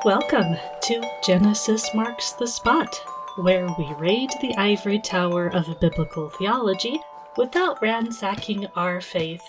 Welcome to Genesis Marks the Spot, where we raid the ivory tower of biblical theology without ransacking our faith.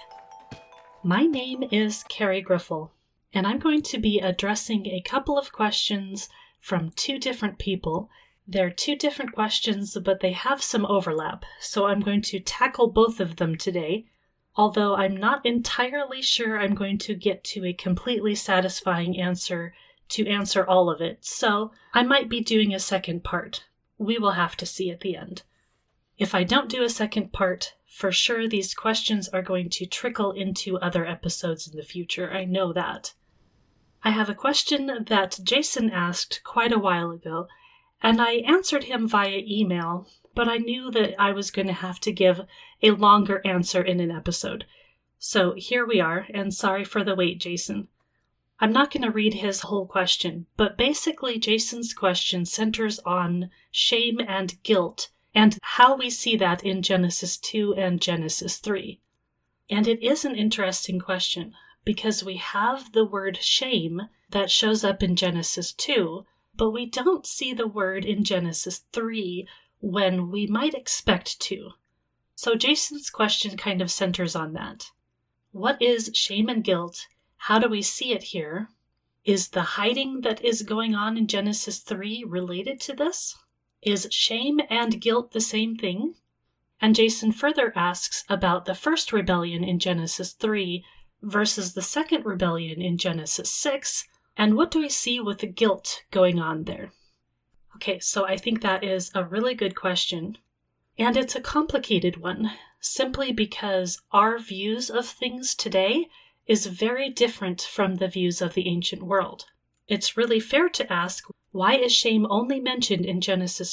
My name is Carrie Griffel, and I'm going to be addressing a couple of questions from two different people. They're two different questions, but they have some overlap, so I'm going to tackle both of them today, although I'm not entirely sure I'm going to get to a completely satisfying answer to answer all of it, so I might be doing a second part. We will have to see at the end. If I don't do a second part, for sure these questions are going to trickle into other episodes in the future. I know that. I have a question that Jason asked quite a while ago, and I answered him via email, but I knew that I was going to have to give a longer answer in an episode. So here we are, and sorry for the wait, Jason. I'm not going to read his whole question, but basically Jason's question centers on shame and guilt and how we see that in Genesis 2 and Genesis 3. And it is an interesting question because we have the word shame that shows up in Genesis 2, but we don't see the word in Genesis 3 when we might expect to. So Jason's question kind of centers on that. What is shame and guilt? How do we see it here? Is the hiding that is going on in Genesis 3 related to this? Is shame and guilt the same thing? And Jason further asks about the first rebellion in Genesis 3 versus the second rebellion in Genesis 6, and what do we see with the guilt going on there? Okay, so I think that is a really good question, and it's a complicated one, simply because our views of things today is very different from the views of the ancient world. It's really fair to ask, why is shame only mentioned in Genesis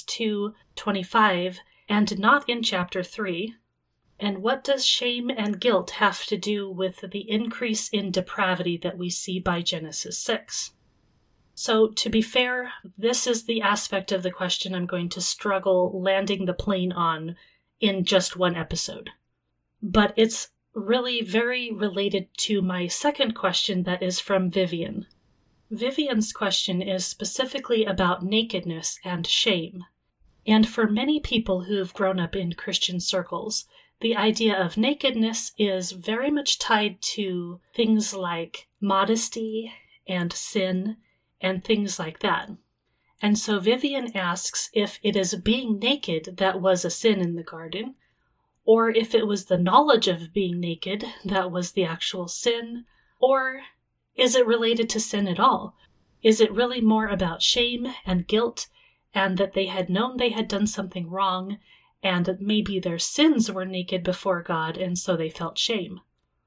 2:25 and not in chapter 3? And what does shame and guilt have to do with the increase in depravity that we see by Genesis 6? So, to be fair, this is the aspect of the question I'm going to struggle landing the plane on in just one episode. But it's really very related to my second question that is from Vivian. Vivian's question is specifically about nakedness and shame. And for many people who have grown up in Christian circles, the idea of nakedness is very much tied to things like modesty and sin and things like that. And so Vivian asks if it is being naked that was a sin in the garden, or if it was the knowledge of being naked that was the actual sin, or is it related to sin at all? Is it really more about shame and guilt, and that they had known they had done something wrong, and maybe their sins were naked before God, and so they felt shame?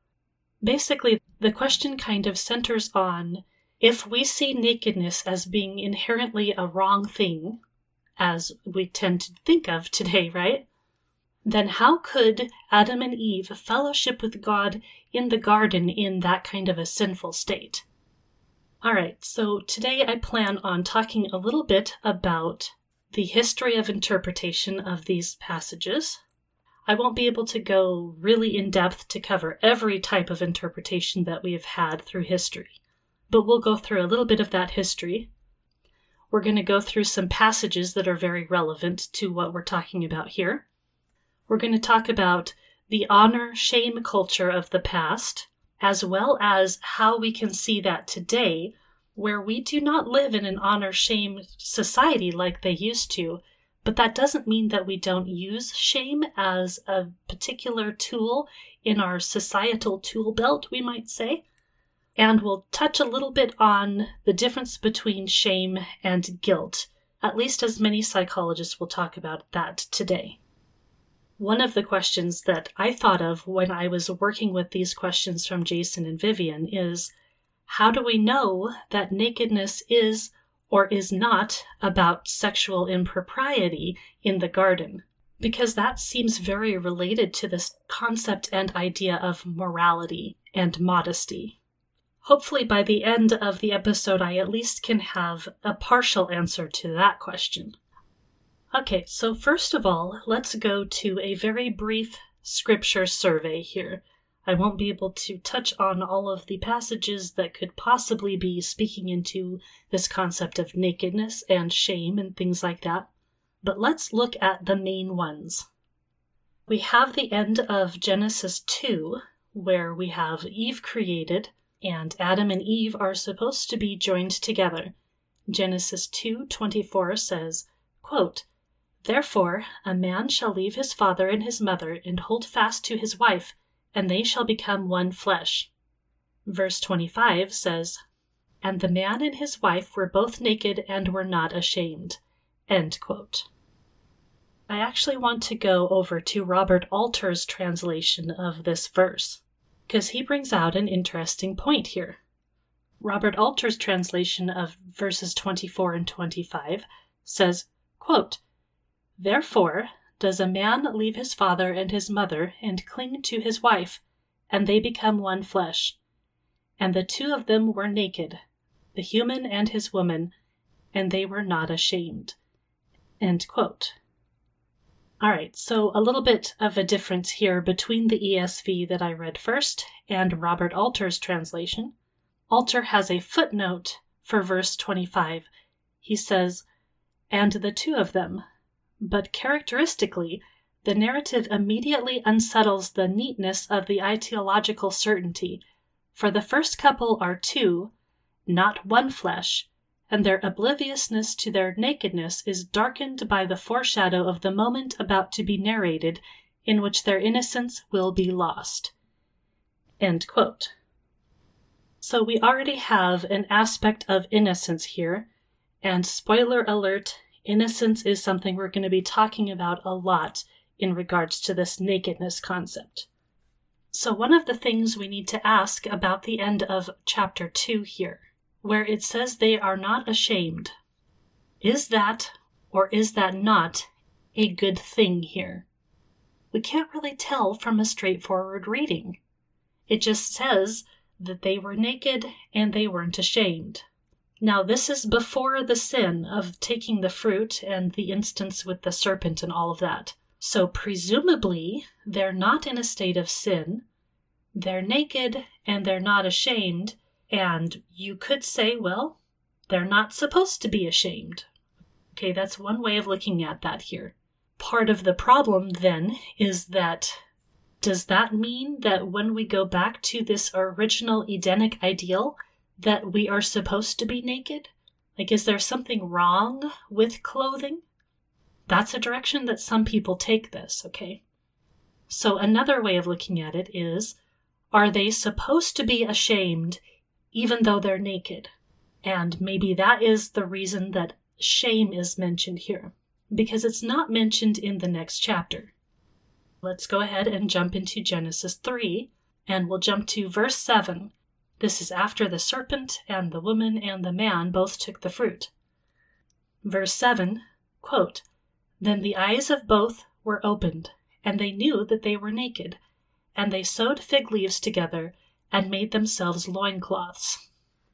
Basically, the question kind of centers on if we see nakedness as being inherently a wrong thing, as we tend to think of today, right? Then how could Adam and Eve fellowship with God in the garden in that kind of a sinful state? Alright, so today I plan on talking a little bit about the history of interpretation of these passages. I won't be able to go really in depth to cover every type of interpretation that we have had through history, but we'll go through a little bit of that history. We're going to go through some passages that are very relevant to what we're talking about here. We're going to talk about the honor-shame culture of the past, as well as how we can see that today, where we do not live in an honor-shame society like they used to, but that doesn't mean that we don't use shame as a particular tool in our societal tool belt, we might say. And we'll touch a little bit on the difference between shame and guilt, at least as many psychologists will talk about that today. One of the questions that I thought of when I was working with these questions from Jason and Vivian is, how do we know that nakedness is or is not about sexual impropriety in the garden? Because that seems very related to this concept and idea of morality and modesty. Hopefully by the end of the episode, I at least can have a partial answer to that question. Okay, so first of all, let's go to a very brief scripture survey here. I won't be able to touch on all of the passages that could possibly be speaking into this concept of nakedness and shame and things like that. But let's look at the main ones. We have the end of Genesis 2, where we have Eve created, and Adam and Eve are supposed to be joined together. Genesis 2:24 says, quote, "Therefore a man shall leave his father and his mother and hold fast to his wife, and they shall become one flesh." Verse 25 says, "And the man and his wife were both naked and were not ashamed." End quote. I actually want to go over to Robert Alter's translation of this verse, because he brings out an interesting point here. Robert Alter's translation of verses 24 and 25 says, quote, "Therefore does a man leave his father and his mother and cling to his wife, and they become one flesh. And the two of them were naked, the human and his woman, and they were not ashamed." End quote. All right, so a little bit of a difference here between the ESV that I read first and Robert Alter's translation. Alter has a footnote for verse 25. He says, "And the two of them," but characteristically, the narrative immediately unsettles the neatness of the ideological certainty, for the first couple are two, not one flesh, and their obliviousness to their nakedness is darkened by the foreshadow of the moment about to be narrated, in which their innocence will be lost. End quote. So we already have an aspect of innocence here, and spoiler alert, innocence is something we're going to be talking about a lot in regards to this nakedness concept. So one of the things we need to ask about the end of chapter 2 here, where it says they are not ashamed, is that, or is that not, a good thing here? We can't really tell from a straightforward reading. It just says that they were naked and they weren't ashamed. Now, this is before the sin of taking the fruit and the instance with the serpent and all of that. So presumably, they're not in a state of sin. They're naked and they're not ashamed. And you could say, well, they're not supposed to be ashamed. Okay, that's one way of looking at that here. Part of the problem then is that, does that mean that when we go back to this original Edenic ideal, that we are supposed to be naked? Like, is there something wrong with clothing? That's a direction that some people take this, okay? So another way of looking at it is, are they supposed to be ashamed even though they're naked? And maybe that is the reason that shame is mentioned here, because it's not mentioned in the next chapter. Let's go ahead and jump into Genesis 3, and we'll jump to verse 7. This is after the serpent and the woman and the man both took the fruit. Verse 7, quote, "Then the eyes of both were opened, and they knew that they were naked, and they sewed fig leaves together and made themselves loincloths."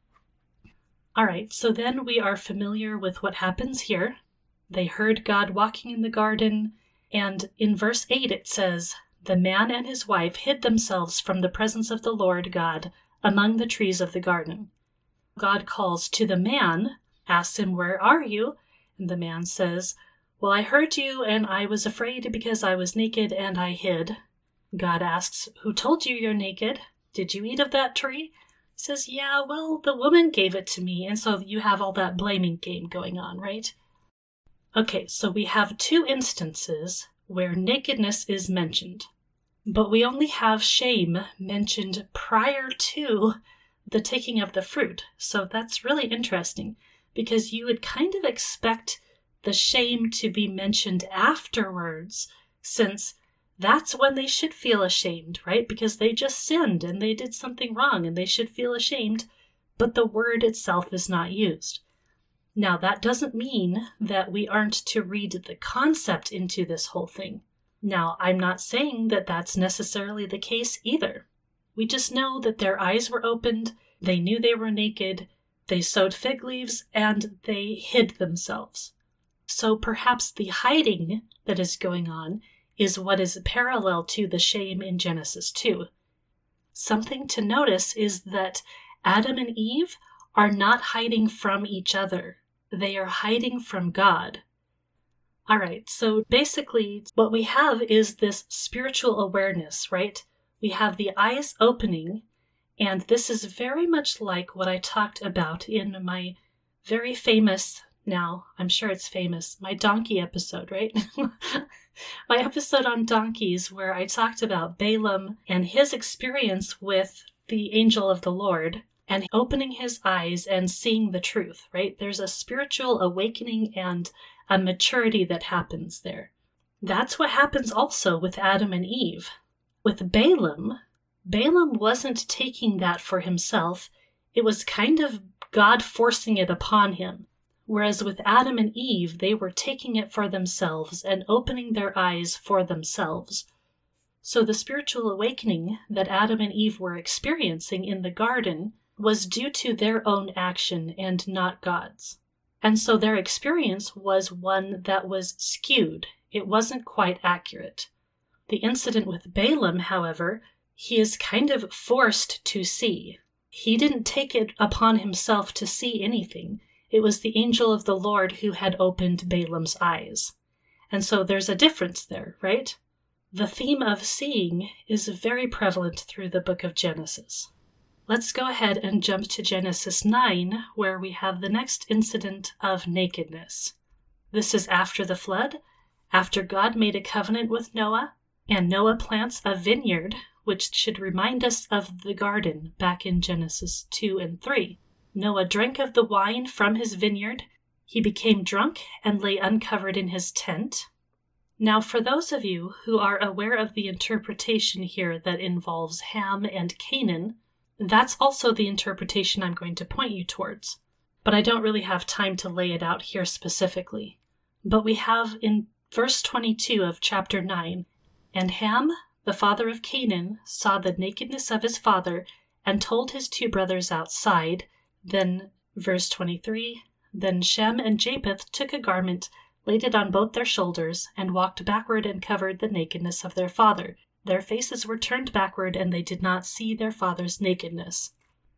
All right, so then we are familiar with what happens here. They heard God walking in the garden, and in verse 8 it says, "The man and his wife hid themselves from the presence of the Lord God among the trees of the garden." God calls to the man, asks him, "Where are you?" And the man says, "Well, I heard you, and I was afraid because I was naked and I hid." God asks, "Who told you you're naked? Did you eat of that tree?" He says, "Yeah, well, the woman gave it to me." And so you have all that blaming game going on, right? Okay, so we have two instances where nakedness is mentioned, but we only have shame mentioned prior to the taking of the fruit. So that's really interesting, because you would kind of expect the shame to be mentioned afterwards, since that's when they should feel ashamed, right? Because they just sinned and they did something wrong and they should feel ashamed, but the word itself is not used. Now, that doesn't mean that we aren't to read the concept into this whole thing. Now, I'm not saying that that's necessarily the case either. We just know that their eyes were opened, they knew they were naked, they sewed fig leaves, and they hid themselves. So perhaps the hiding that is going on is what is parallel to the shame in Genesis 2. something to notice is that Adam and Eve are not hiding from each other. They are hiding from God. All right, so basically what we have is this spiritual awareness, right? We have the eyes opening, and this is very much like what I talked about in my very famous, now I'm sure it's famous, my donkey episode, right? My episode on donkeys, where I talked about Balaam and his experience with the angel of the Lord and opening his eyes and seeing the truth, right? There's a spiritual awakening and a maturity that happens there. That's what happens also with Adam and Eve. With Balaam wasn't taking that for himself. It was kind of God forcing it upon him. Whereas with Adam and Eve, they were taking it for themselves and opening their eyes for themselves. So the spiritual awakening that Adam and Eve were experiencing in the garden was due to their own action and not God's. And so their experience was one that was skewed. It wasn't quite accurate. The incident with Balaam, however, he is kind of forced to see. He didn't take it upon himself to see anything. It was the angel of the Lord who had opened Balaam's eyes. And so there's a difference there, right? The theme of seeing is very prevalent through the book of Genesis. Let's go ahead and jump to Genesis 9, where we have the next incident of nakedness. This is after the flood, after God made a covenant with Noah, and Noah plants a vineyard, which should remind us of the garden back in Genesis 2 and 3. Noah drank of the wine from his vineyard. He became drunk and lay uncovered in his tent. Now, for those of you who are aware of the interpretation here that involves Ham and Canaan, that's also the interpretation I'm going to point you towards. But I don't really have time to lay it out here specifically. But we have in verse 22 of chapter 9, "And Ham, the father of Canaan, saw the nakedness of his father and told his two brothers outside." Then, verse 23, "Then Shem and Japheth took a garment, laid it on both their shoulders, and walked backward and covered the nakedness of their father. Their faces were turned backward, and they did not see their father's nakedness."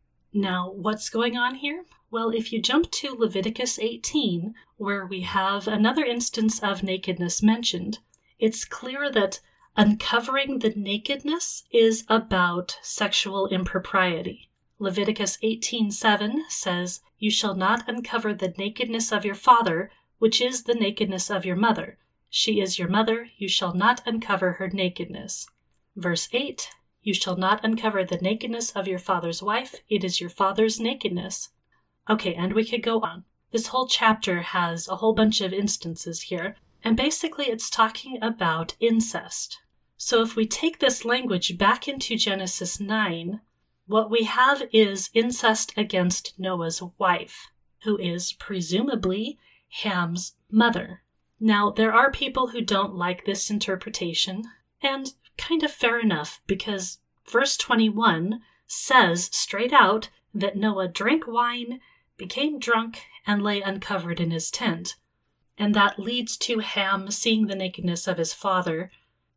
Now, what's going on here? Well, if you jump to Leviticus 18, where we have another instance of nakedness mentioned, it's clear that uncovering the nakedness is about sexual impropriety. Leviticus 18:7 says, "You shall not uncover the nakedness of your father, which is the nakedness of your mother. She is your mother, you shall not uncover her nakedness." Verse 8, "You shall not uncover the nakedness of your father's wife, it is your father's nakedness." Okay, and we could go on. This whole chapter has a whole bunch of instances here, and basically it's talking about incest. So if we take this language back into Genesis 9, what we have is incest against Noah's wife, who is presumably Ham's mother. Now, there are people who don't like this interpretation, and kind of fair enough, because verse 21 says straight out that Noah drank wine, became drunk, and lay uncovered in his tent. And that leads to Ham seeing the nakedness of his father.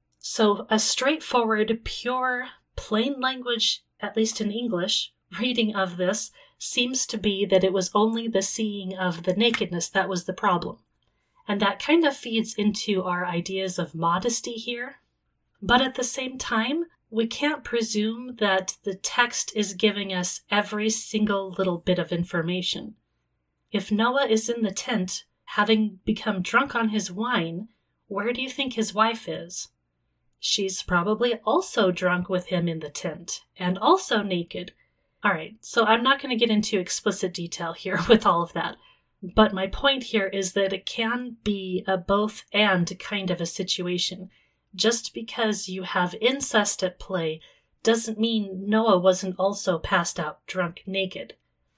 So a straightforward, pure, plain language, at least in English, reading of this seems to be that it was only the seeing of the nakedness that was the problem. And that kind of feeds into our ideas of modesty here. But at the same time, we can't presume that the text is giving us every single little bit of information. If Noah is in the tent, having become drunk on his wine, where do you think his wife is? She's probably also drunk with him in the tent, and also naked. All right, so I'm not going to get into explicit detail here with all of that. But my point here is that it can be a both and kind of a situation. Just because you have incest at play doesn't mean Noah wasn't also passed out drunk naked.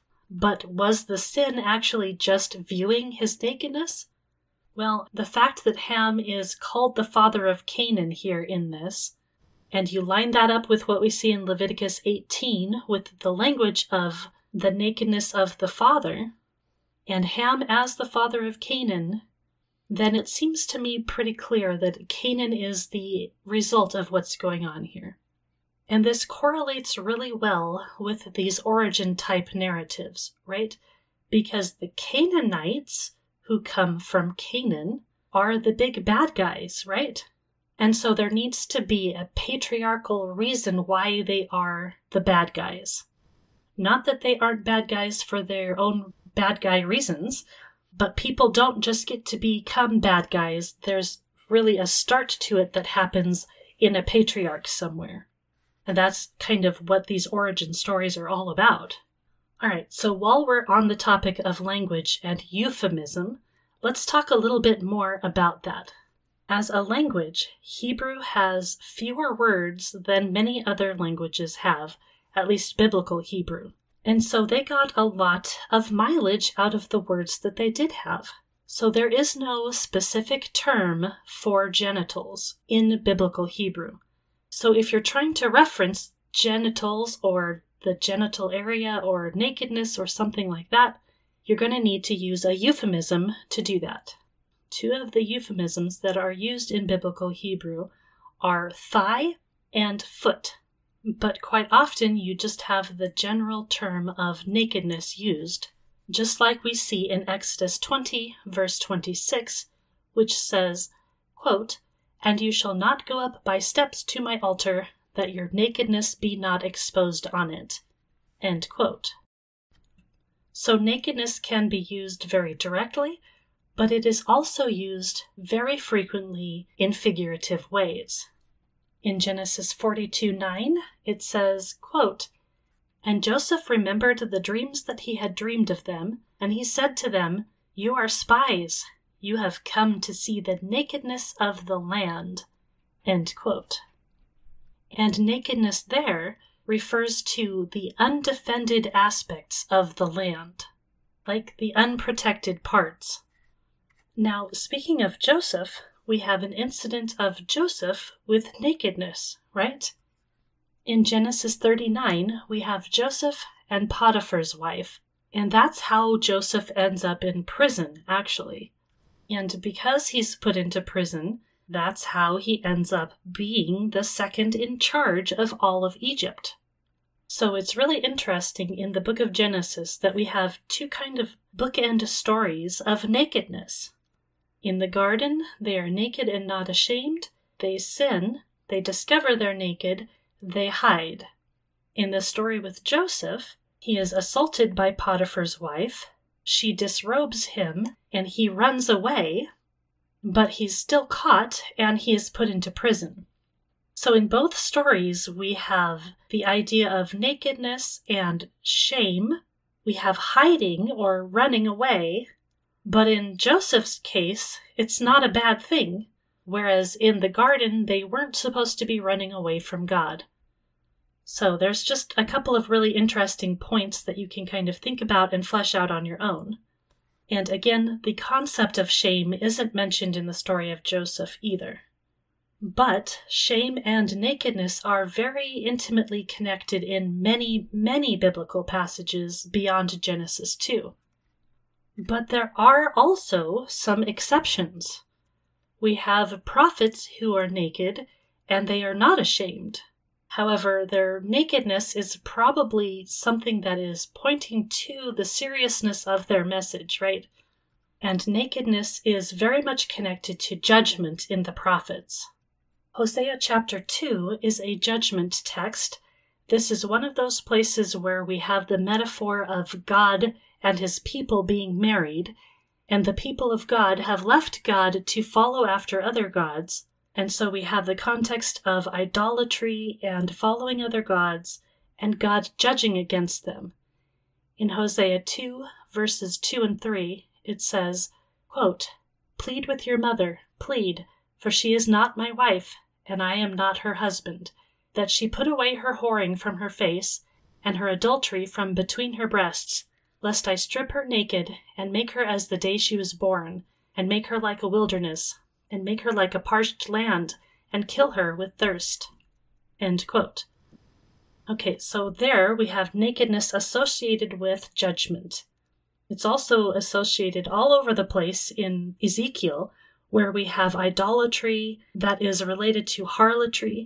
But was the sin actually just viewing his nakedness? Well, the fact that Ham is called the father of Canaan here in this, and you line that up with what we see in Leviticus 18 with the language of the nakedness of the father, and Ham as the father of Canaan, then it seems to me pretty clear that Canaan is the result of what's going on here. And this correlates really well with these origin-type narratives, right? Because the Canaanites, who come from Canaan, are the big bad guys, right? And so there needs to be a patriarchal reason why they are the bad guys. Not that they aren't bad guys for their own bad guy reasons, but people don't just get to become bad guys. There's really a start to it that happens in a patriarch somewhere. And that's kind of what these origin stories are all about. All right, so while we're on the topic of language and euphemism, let's talk a little bit more about that. As a language, Hebrew has fewer words than many other languages have, at least biblical Hebrew. And so they got a lot of mileage out of the words that they did have. So there is no specific term for genitals in biblical Hebrew. So if you're trying to reference genitals or the genital area or nakedness or something like that, you're going to need to use a euphemism to do that. Two of the euphemisms that are used in biblical Hebrew are thigh and foot. But quite often you just have the general term of nakedness used, just like we see in Exodus 20, verse 26, which says, quote, "And you shall not go up by steps to my altar, that your nakedness be not exposed on it." End quote. So nakedness can be used very directly, but it is also used very frequently in figurative ways. In Genesis 42:9, it says, quote, "And Joseph remembered the dreams that he had dreamed of them, and he said to them, 'You are spies. You have come to see the nakedness of the land.'" End quote. And nakedness there refers to the undefended aspects of the land, like the unprotected parts. Now, speaking of Joseph, we have an incident of Joseph with nakedness, right? In Genesis 39, we have Joseph and Potiphar's wife, and that's how Joseph ends up in prison, actually. And because he's put into prison, that's how he ends up being the second in charge of all of Egypt. So it's really interesting in the book of Genesis that we have two kind of bookend stories of nakedness. In the garden, they are naked and not ashamed. They sin. They discover they're naked. They hide. In the story with Joseph, he is assaulted by Potiphar's wife. She disrobes him, and he runs away, but he's still caught, and he is put into prison. So in both stories, we have the idea of nakedness and shame. We have hiding or running away. But in Joseph's case, it's not a bad thing, whereas in the garden, they weren't supposed to be running away from God. So there's just a couple of really interesting points that you can kind of think about and flesh out on your own. And again, the concept of shame isn't mentioned in the story of Joseph either. But shame and nakedness are very intimately connected in many, many biblical passages beyond Genesis 2. But there are also some exceptions. We have prophets who are naked, and they are not ashamed. However, their nakedness is probably something that is pointing to the seriousness of their message, right? And nakedness is very much connected to judgment in the prophets. Hosea chapter 2 is a judgment text. This is one of those places where we have the metaphor of God and his people being married, and the people of God have left God to follow after other gods, and so we have the context of idolatry and following other gods, and God judging against them. In Hosea 2, verses 2 and 3, it says, quote, "Plead with your mother, plead, for she is not my wife, and I am not her husband, that she put away her whoring from her face, and her adultery from between her breasts, lest I strip her naked, and make her as the day she was born, and make her like a wilderness, and make her like a parched land, and kill her with thirst." End quote. Okay, so there we have nakedness associated with judgment. It's also associated all over the place in Ezekiel, where we have idolatry that is related to harlotry.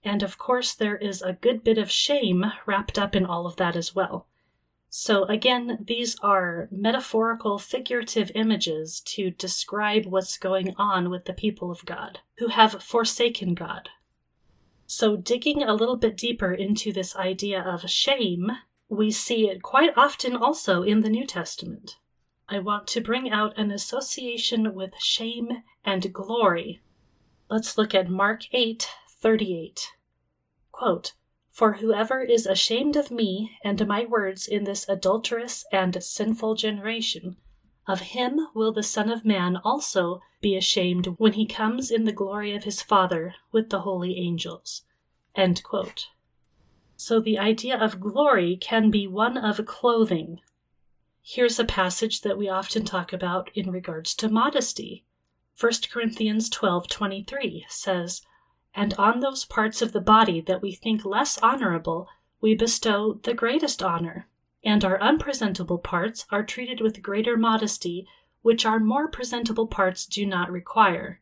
And of course, there is a good bit of shame wrapped up in all of that as well. So again, these are metaphorical, figurative images to describe what's going on with the people of God, who have forsaken God. So digging a little bit deeper into this idea of shame, we see it quite often also in the New Testament. I want to bring out an association with shame and glory. Let's look at Mark 8:38. Quote, "For whoever is ashamed of me and my words in this adulterous and sinful generation, of him will the Son of Man also be ashamed when he comes in the glory of his Father with the holy angels." End quote. So the idea of glory can be one of clothing. Here's a passage that we often talk about in regards to modesty. 1 Corinthians 12:23 says, "And on those parts of the body that we think less honorable, we bestow the greatest honor, and our unpresentable parts are treated with greater modesty, which our more presentable parts do not require."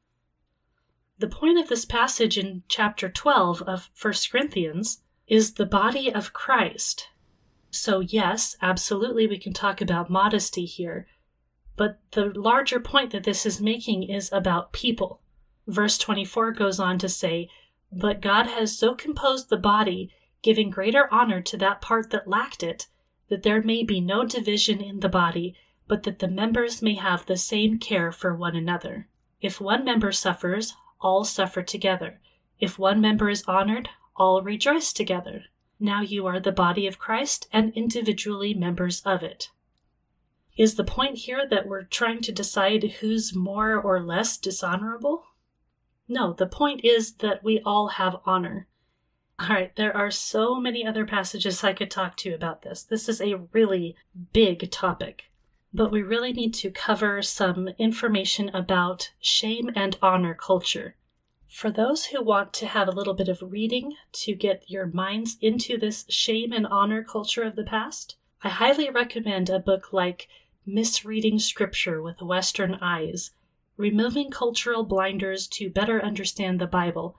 The point of this passage in chapter 12 of 1 Corinthians is the body of Christ. So yes, absolutely we can talk about modesty here, but the larger point that this is making is about people. Verse 24 goes on to say, "But God has so composed the body, giving greater honor to that part that lacked it, that there may be no division in the body, but that the members may have the same care for one another. If one member suffers, all suffer together. If one member is honored, all rejoice together. Now you are the body of Christ and individually members of it." Is the point here that we're trying to decide who's more or less dishonorable? No, the point is that we all have honor. All right, there are so many other passages I could talk to you about this. This is a really big topic, but we really need to cover some information about shame and honor culture. For those who want to have a little bit of reading to get your minds into this shame and honor culture of the past, I highly recommend a book like Misreading Scripture with Western Eyes, Removing Cultural Blinders to Better Understand the Bible.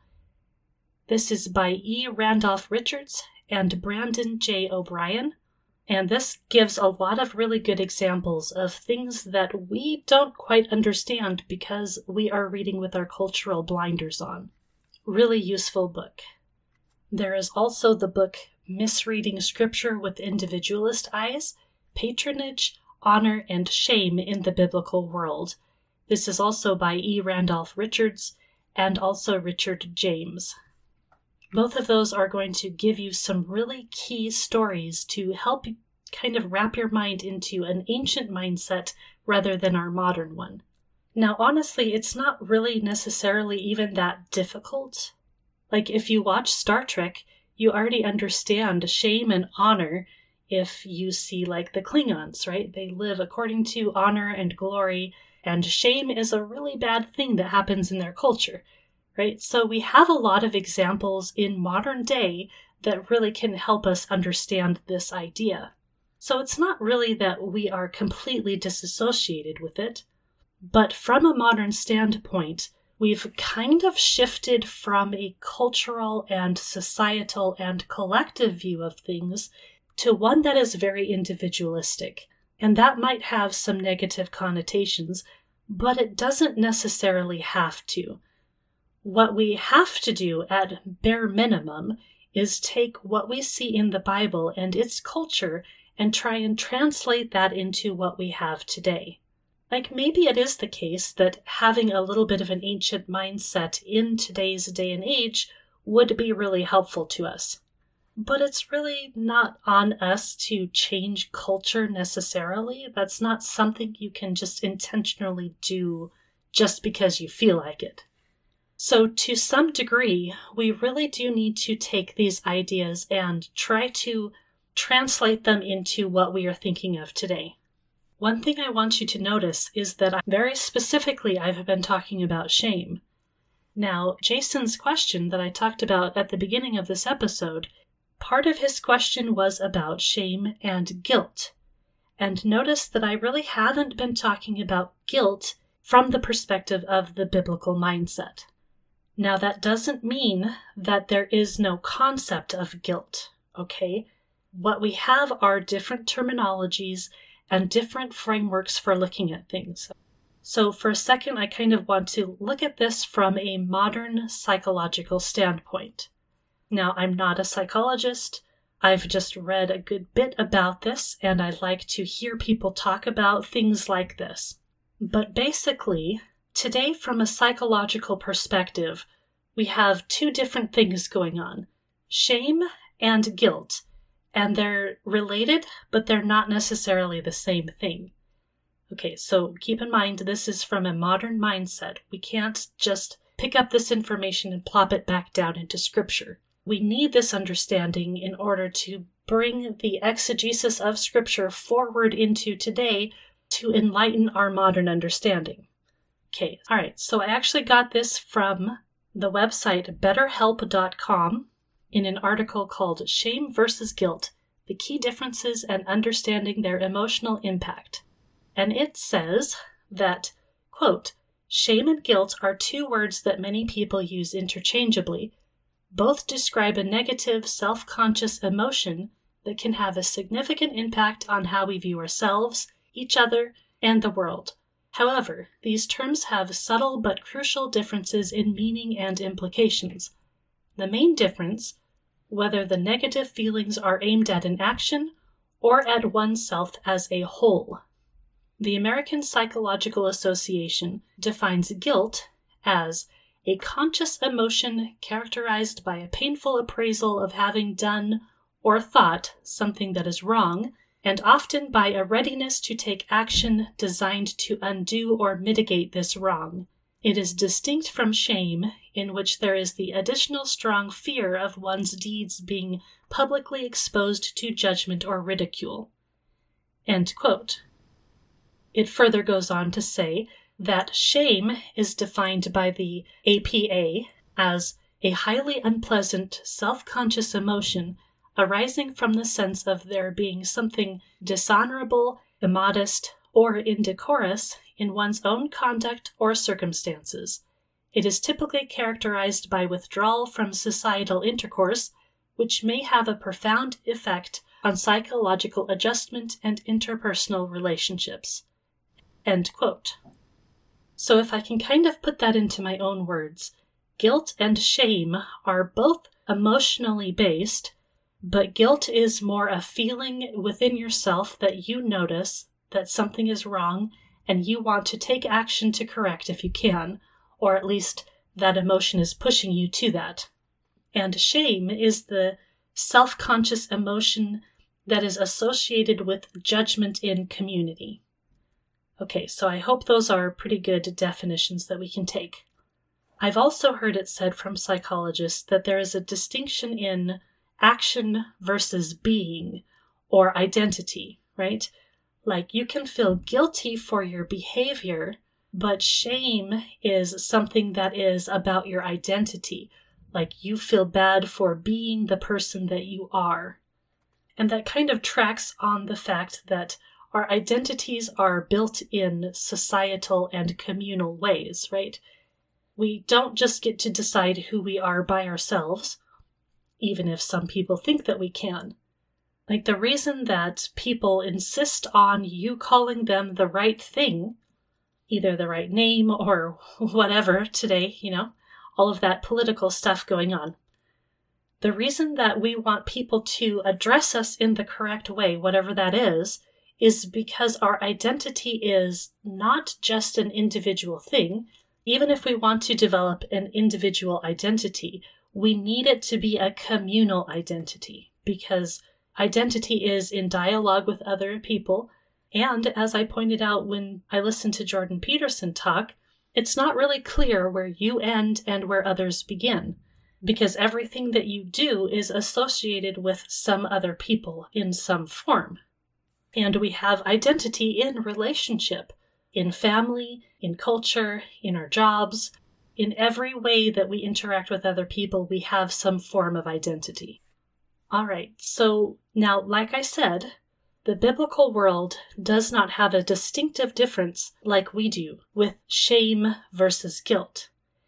This is by E. Randolph Richards and Brandon J. O'Brien, and this gives a lot of really good examples of things that we don't quite understand because we are reading with our cultural blinders on. Really useful book. There is also the book Misreading Scripture with Individualist Eyes, Patronage, Honor, and Shame in the Biblical World. This is also by E. Randolph Richards and also Richard James. Both of those are going to give you some really key stories to help you kind of wrap your mind into an ancient mindset rather than our modern one. Now, honestly, it's not really necessarily even that difficult. Like, if you watch Star Trek, you already understand shame and honor if you see, like, the Klingons, right? They live according to honor and glory, and shame is a really bad thing that happens in their culture, right? So we have a lot of examples in modern day that really can help us understand this idea. So it's not really that we are completely disassociated with it, but from a modern standpoint, we've kind of shifted from a cultural and societal and collective view of things to one that is very individualistic. And that might have some negative connotations, but it doesn't necessarily have to. What we have to do at bare minimum is take what we see in the Bible and its culture and try and translate that into what we have today. Like, maybe it is the case that having a little bit of an ancient mindset in today's day and age would be really helpful to us. But it's really not on us to change culture necessarily. That's not something you can just intentionally do just because you feel like it. So to some degree, we really do need to take these ideas and try to translate them into what we are thinking of today. One thing I want you to notice is that very specifically I've been talking about shame. Now, Jason's question that I talked about at the beginning of this episode, part of his question was about shame and guilt. And notice that I really haven't been talking about guilt from the perspective of the biblical mindset. Now, that doesn't mean that there is no concept of guilt, okay? What we have are different terminologies and different frameworks for looking at things. So for a second, I kind of want to look at this from a modern psychological standpoint. Now, I'm not a psychologist. I've just read a good bit about this, and I like to hear people talk about things like this. But basically, today, from a psychological perspective, we have two different things going on: shame and guilt. And they're related, but they're not necessarily the same thing. Okay, so keep in mind, this is from a modern mindset. We can't just pick up this information and plop it back down into Scripture. We need this understanding in order to bring the exegesis of Scripture forward into today to enlighten our modern understanding. Okay, all right, so I actually got this from the website betterhelp.com in an article called Shame versus Guilt, the Key Differences and Understanding Their Emotional Impact. And it says that, quote, shame and guilt are two words that many people use interchangeably. Both describe a negative, self-conscious emotion that can have a significant impact on how we view ourselves, each other, and the world. However, these terms have subtle but crucial differences in meaning and implications. The main difference, whether the negative feelings are aimed at an action or at oneself as a whole. The American Psychological Association defines guilt as a conscious emotion characterized by a painful appraisal of having done or thought something that is wrong, and often by a readiness to take action designed to undo or mitigate this wrong. It is distinct from shame, in which there is the additional strong fear of one's deeds being publicly exposed to judgment or ridicule. End quote. It further goes on to say that shame is defined by the APA as a highly unpleasant, self-conscious emotion arising from the sense of there being something dishonorable, immodest, or indecorous in one's own conduct or circumstances. It is typically characterized by withdrawal from societal intercourse, which may have a profound effect on psychological adjustment and interpersonal relationships. End quote. So if I can kind of put that into my own words, guilt and shame are both emotionally based, but guilt is more a feeling within yourself that you notice that something is wrong and you want to take action to correct if you can, or at least that emotion is pushing you to that. And shame is the self-conscious emotion that is associated with judgment in community. Okay, so I hope those are pretty good definitions that we can take. I've also heard it said from psychologists that there is a distinction in action versus being, or identity, right? Like, you can feel guilty for your behavior, but shame is something that is about your identity. Like, you feel bad for being the person that you are. And that kind of tracks on the fact that our identities are built in societal and communal ways, right? We don't just get to decide who we are by ourselves, even if some people think that we can. Like, the reason that people insist on you calling them the right thing, either the right name or whatever today, all of that political stuff going on. The reason that we want people to address us in the correct way, whatever that is because our identity is not just an individual thing. Even if we want to develop an individual identity, we need it to be a communal identity, because identity is in dialogue with other people. And as I pointed out when I listened to Jordan Peterson talk, it's not really clear where you end and where others begin, because everything that you do is associated with some other people in some form. And we have identity in relationship, in family, in culture, in our jobs. In every way that we interact with other people, we have some form of identity. All right, so now, like I said, the biblical world does not have a distinctive difference like we do with shame versus guilt.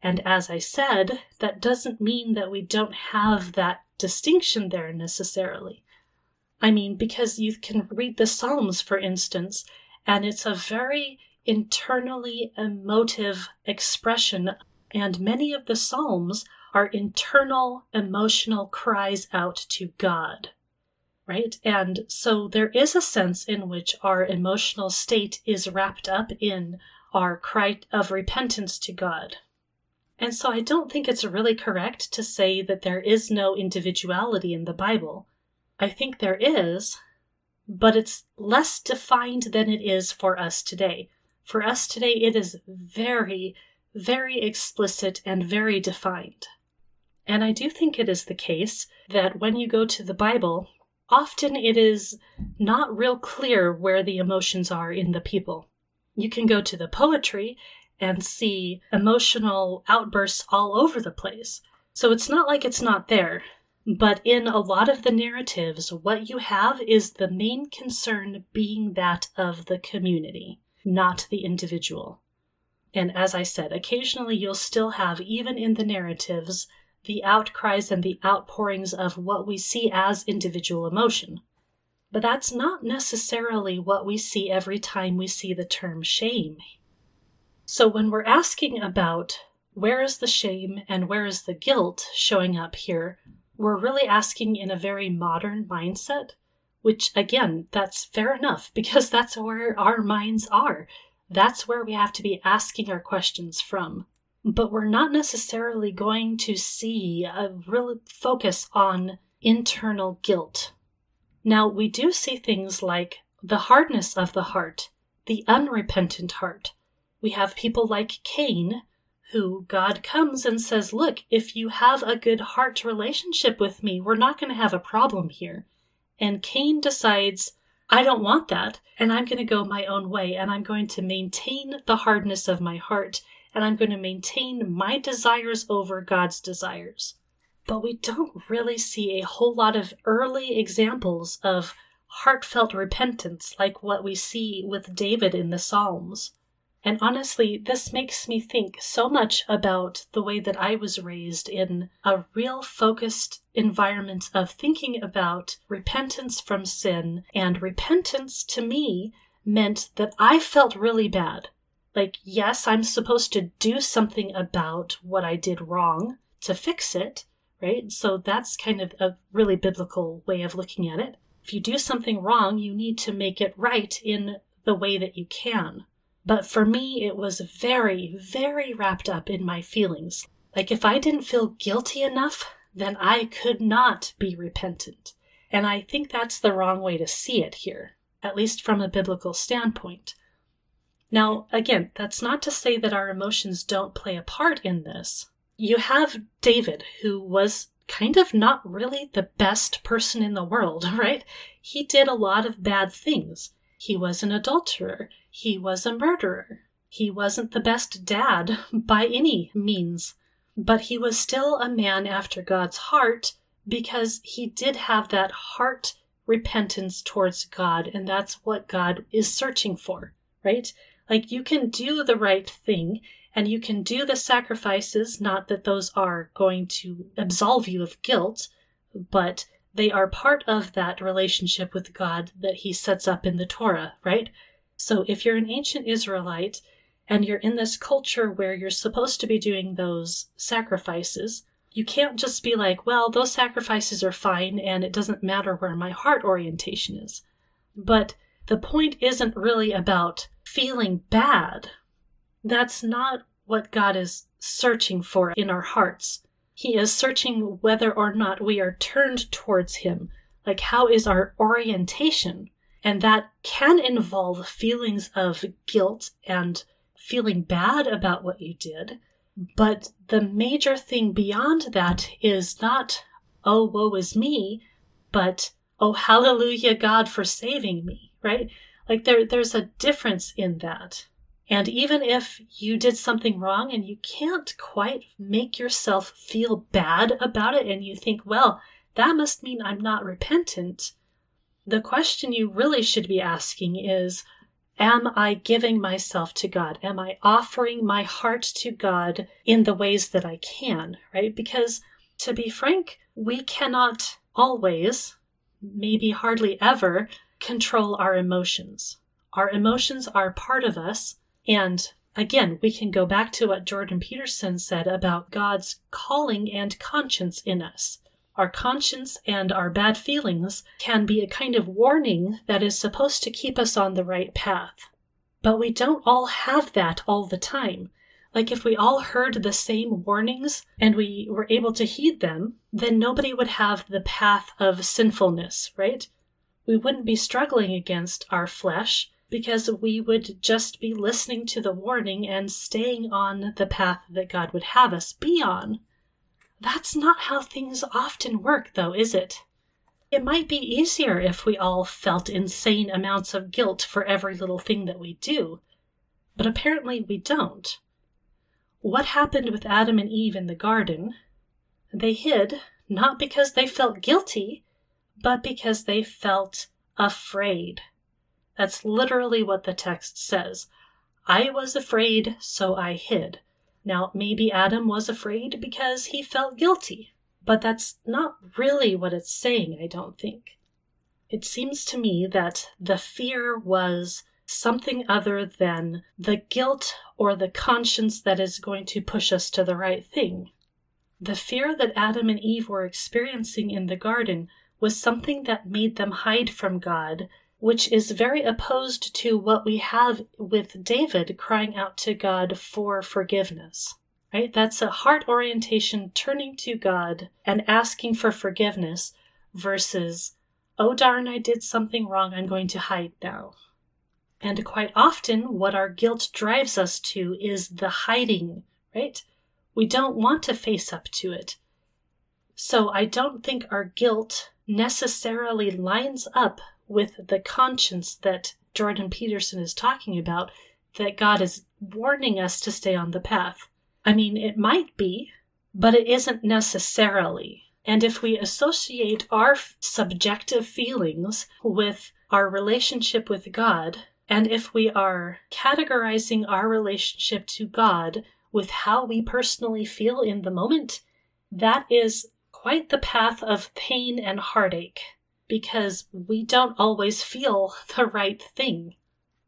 And as I said, that doesn't mean that we don't have that distinction there necessarily. I mean, because you can read the Psalms, for instance, and it's a very internally emotive expression, and many of the Psalms are internal emotional cries out to God, right? And so there is a sense in which our emotional state is wrapped up in our cry of repentance to God. And so I don't think it's really correct to say that there is no individuality in the Bible. I think there is, but it's less defined than it is for us today. For us today, it is very, very explicit and very defined. And I do think it is the case that when you go to the Bible, often it is not real clear where the emotions are in the people. You can go to the poetry and see emotional outbursts all over the place. So it's not like it's not there. But in a lot of the narratives, what you have is the main concern being that of the community, not the individual. And as I said, occasionally you'll still have, even in the narratives, the outcries and the outpourings of what we see as individual emotion. But that's not necessarily what we see every time we see the term shame. So when we're asking about where is the shame and where is the guilt showing up here, we're really asking in a very modern mindset, which again, that's fair enough because that's where our minds are. That's where we have to be asking our questions from. But we're not necessarily going to see a real focus on internal guilt. Now, we do see things like the hardness of the heart, the unrepentant heart. We have people like Cain, who God comes and says, look, if you have a good heart relationship with me, we're not going to have a problem here. And Cain decides, I don't want that, and I'm going to go my own way, and I'm going to maintain the hardness of my heart, and I'm going to maintain my desires over God's desires. But we don't really see a whole lot of early examples of heartfelt repentance like what we see with David in the Psalms. And honestly, this makes me think so much about the way that I was raised in a real focused environment of thinking about repentance from sin. And repentance to me meant that I felt really bad. Like, yes, I'm supposed to do something about what I did wrong to fix it, right? So that's kind of a really biblical way of looking at it. If you do something wrong, you need to make it right in the way that you can. But for me, it was very, very wrapped up in my feelings. Like if I didn't feel guilty enough, then I could not be repentant. And I think that's the wrong way to see it here, at least from a biblical standpoint. Now, again, that's not to say that our emotions don't play a part in this. You have David, who was kind of not really the best person in the world, right? He did a lot of bad things. He was an adulterer. He was a murderer. He wasn't the best dad by any means, but he was still a man after God's heart because he did have that heart repentance towards God, and that's what God is searching for, right? Like you can do the right thing and you can do the sacrifices, not that those are going to absolve you of guilt, but they are part of that relationship with God that he sets up in the Torah, right? So if you're an ancient Israelite and you're in this culture where you're supposed to be doing those sacrifices, you can't just be like, well, those sacrifices are fine and it doesn't matter where my heart orientation is. But the point isn't really about feeling bad. That's not what God is searching for in our hearts. He is searching whether or not we are turned towards him. Like, how is our orientation? And that can involve feelings of guilt and feeling bad about what you did. But the major thing beyond that is not, oh, woe is me, but, oh, hallelujah, God, for saving me, right? Like there's a difference in that. And even if you did something wrong and you can't quite make yourself feel bad about it and you think, well, that must mean I'm not repentant, the question you really should be asking is, Am I giving myself to God? Am I offering my heart to God in the ways that I can, right? Because to be frank, we cannot always, maybe hardly ever, control our emotions. Our emotions are part of us. And again, we can go back to what Jordan Peterson said about God's calling and conscience in us. Our conscience and our bad feelings can be a kind of warning that is supposed to keep us on the right path. But we don't all have that all the time. Like if we all heard the same warnings and we were able to heed them, then nobody would have the path of sinfulness, right? We wouldn't be struggling against our flesh because we would just be listening to the warning and staying on the path that God would have us be on. That's not how things often work, though, is it? It might be easier if we all felt insane amounts of guilt for every little thing that we do, but apparently we don't. What happened with Adam and Eve in the garden? They hid, not because they felt guilty, but because they felt afraid. That's literally what the text says. I was afraid, so I hid. Now, maybe Adam was afraid because he felt guilty, but that's not really what it's saying, I don't think. It seems to me that the fear was something other than the guilt or the conscience that is going to push us to the right thing. The fear that Adam and Eve were experiencing in the garden was something that made them hide from God, which is very opposed to what we have with David crying out to God for forgiveness, right? That's a heart orientation, turning to God and asking for forgiveness versus, oh darn, I did something wrong, I'm going to hide now. And quite often what our guilt drives us to is the hiding, right? We don't want to face up to it. So I don't think our guilt necessarily lines up with the conscience that Jordan Peterson is talking about, that God is warning us to stay on the path. I mean, it might be, but it isn't necessarily. And if we associate our subjective feelings with our relationship with God, and if we are categorizing our relationship to God with how we personally feel in the moment, that is quite the path of pain and heartache, because we don't always feel the right thing.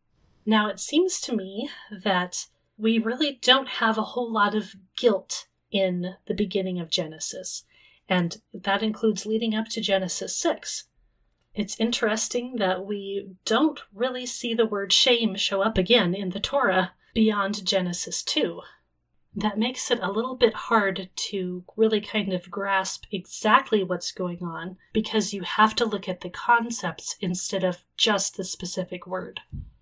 Now, it seems to me that we really don't have a whole lot of guilt in the beginning of Genesis, and that includes leading up to Genesis 6. It's interesting that we don't really see the word shame show up again in the Torah beyond Genesis 2. That makes it a little bit hard to really kind of grasp exactly what's going on, because you have to look at the concepts instead of just the specific word.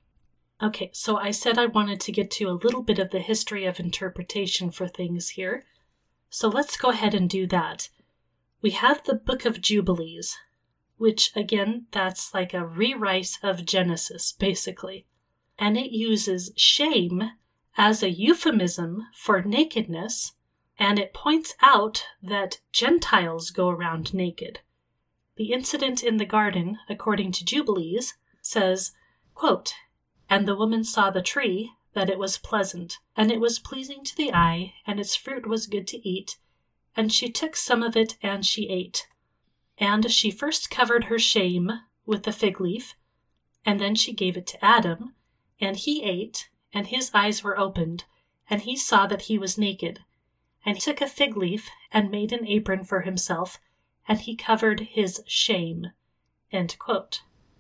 Okay, so I said I wanted to get to a little bit of the history of interpretation for things here. So let's go ahead and do that. We have the Book of Jubilees, which again, that's like a rewrite of Genesis, basically. And it uses shame as a euphemism for nakedness, and it points out that Gentiles go around naked. The incident in the garden, according to Jubilees, says, quote, "And the woman saw the tree, that it was pleasant, and it was pleasing to the eye, and its fruit was good to eat. And she took some of it, and she ate. And she first covered her shame with the fig leaf, and then she gave it to Adam, and he ate, and his eyes were opened, and he saw that he was naked. And he took a fig leaf, and made an apron for himself, and he covered his shame." End quote.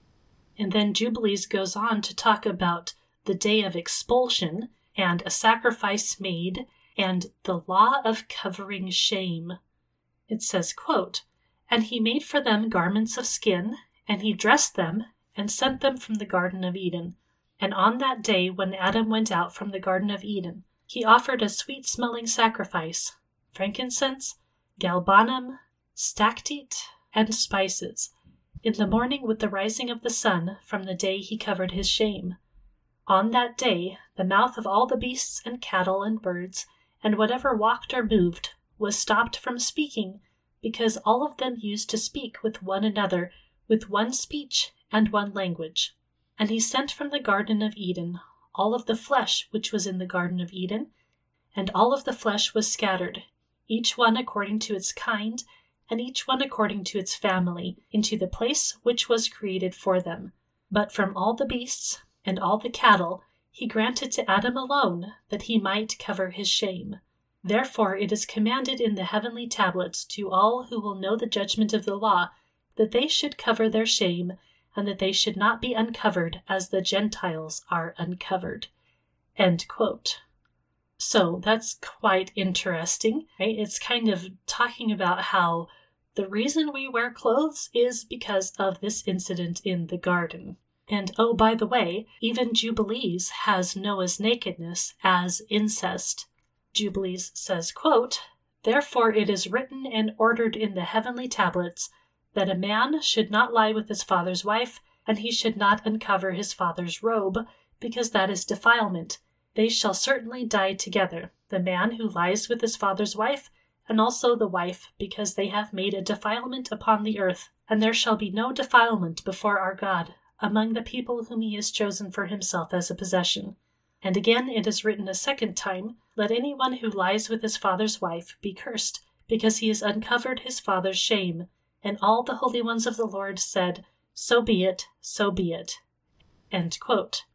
And then Jubilees goes on to talk about the day of expulsion, and a sacrifice made, and the law of covering shame. It says, quote, "And he made for them garments of skin, and he dressed them, and sent them from the Garden of Eden. And on that day when Adam went out from the Garden of Eden, he offered a sweet-smelling sacrifice, frankincense, galbanum, stactite, and spices, in the morning with the rising of the sun from the day he covered his shame. On that day the mouth of all the beasts and cattle and birds, and whatever walked or moved, was stopped from speaking, because all of them used to speak with one another with one speech and one language. And he sent from the Garden of Eden all of the flesh which was in the Garden of Eden, and all of the flesh was scattered, each one according to its kind, and each one according to its family, into the place which was created for them. But from all the beasts and all the cattle he granted to Adam alone, that he might cover his shame. Therefore it is commanded in the heavenly tablets to all who will know the judgment of the law, that they should cover their shame, and that they should not be uncovered as the Gentiles are uncovered. End quote. So that's quite interesting, right? It's kind of talking about how the reason we wear clothes is because of this incident in the garden. And oh, by the way, even Jubilees has Noah's nakedness as incest. Jubilees says, quote, "Therefore it is written and ordered in the heavenly tablets that a man should not lie with his father's wife, and he should not uncover his father's robe, because that is defilement. They shall certainly die together, the man who lies with his father's wife, and also the wife, because they have made a defilement upon the earth. And there shall be no defilement before our God among the people whom he has chosen for himself as a possession." And again it is written a second time, "Let anyone who lies with his father's wife be cursed, because he has uncovered his father's shame." And all the holy ones of the Lord said, "So be it, so be it." End quote.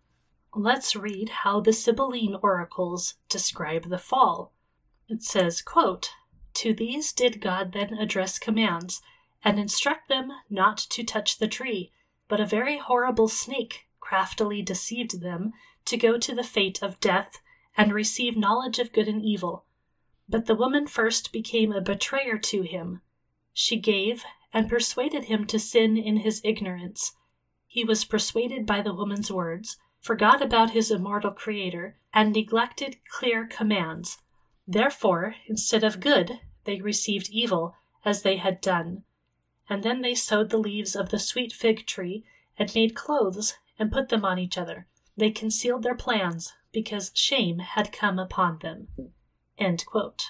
Let's read how the Sibylline oracles describe the fall. It says, quote, "To these did God then address commands, and instruct them not to touch the tree, but a very horrible snake craftily deceived them to go to the fate of death and receive knowledge of good and evil. But the woman first became a betrayer to him. She gave and persuaded him to sin in his ignorance. He was persuaded by the woman's words, forgot about his immortal Creator, and neglected clear commands. Therefore, instead of good, they received evil, as they had done. And then they sewed the leaves of the sweet fig tree, and made clothes, and put them on each other. They concealed their plans, because shame had come upon them." End quote.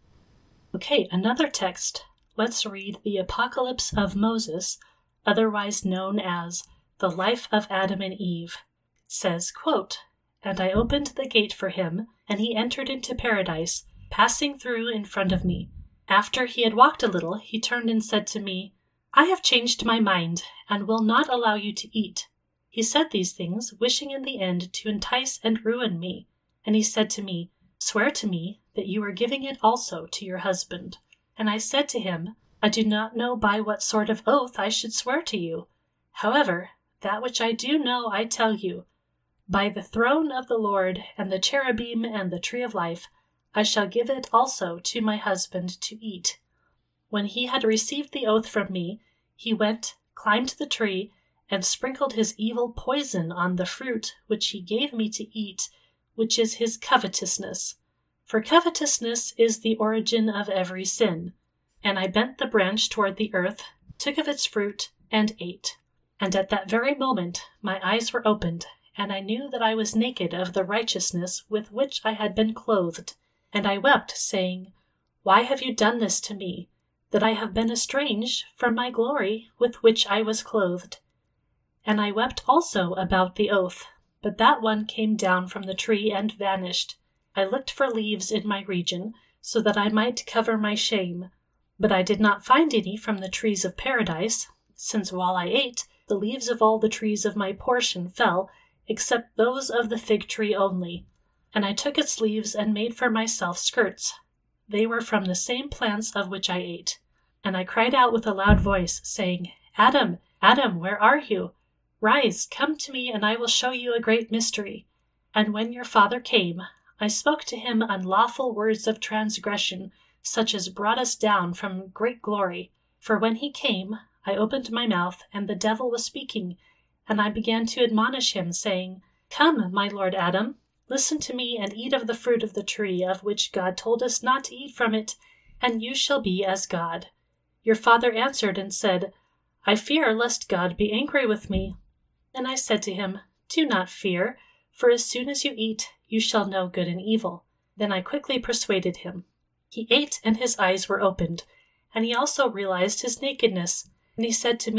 Okay, another text. Let's read the Apocalypse of Moses, otherwise known as the Life of Adam and Eve. It says, quote, "And I opened the gate for him, and he entered into paradise, passing through in front of me. After he had walked a little, he turned and said to me, 'I have changed my mind, and will not allow you to eat.' He said these things, wishing in the end to entice and ruin me. And he said to me, 'Swear to me that you are giving it also to your husband.' And I said to him, 'I do not know by what sort of oath I should swear to you. However, that which I do know I tell you. By the throne of the Lord, and the cherubim, and the tree of life, I shall give it also to my husband to eat.' When he had received the oath from me, he went, climbed the tree, and sprinkled his evil poison on the fruit which he gave me to eat, which is his covetousness. For covetousness is the origin of every sin. And I bent the branch toward the earth, took of its fruit, and ate. And at that very moment my eyes were opened, and I knew that I was naked of the righteousness with which I had been clothed. And I wept, saying, 'Why have you done this to me, that I have been estranged from my glory with which I was clothed?' And I wept also about the oath, but that one came down from the tree and vanished. I looked for leaves in my region, so that I might cover my shame. But I did not find any from the trees of paradise, since while I ate, the leaves of all the trees of my portion fell, except those of the fig tree only. And I took its leaves and made for myself skirts. They were from the same plants of which I ate. And I cried out with a loud voice, saying, 'Adam, Adam, where are you? Rise, come to me, and I will show you a great mystery.' And when your father came, I spoke to him unlawful words of transgression, such as brought us down from great glory. For when he came, I opened my mouth, and the devil was speaking, and I began to admonish him, saying, 'Come, my lord Adam, listen to me, and eat of the fruit of the tree of which God told us not to eat from it, and you shall be as God.' Your father answered and said, 'I fear lest God be angry with me.' And I said to him, 'Do not fear, for as soon as you eat, you shall know good and evil.' Then I quickly persuaded him. He ate, and his eyes were opened, and he also realized his nakedness. And he said to me,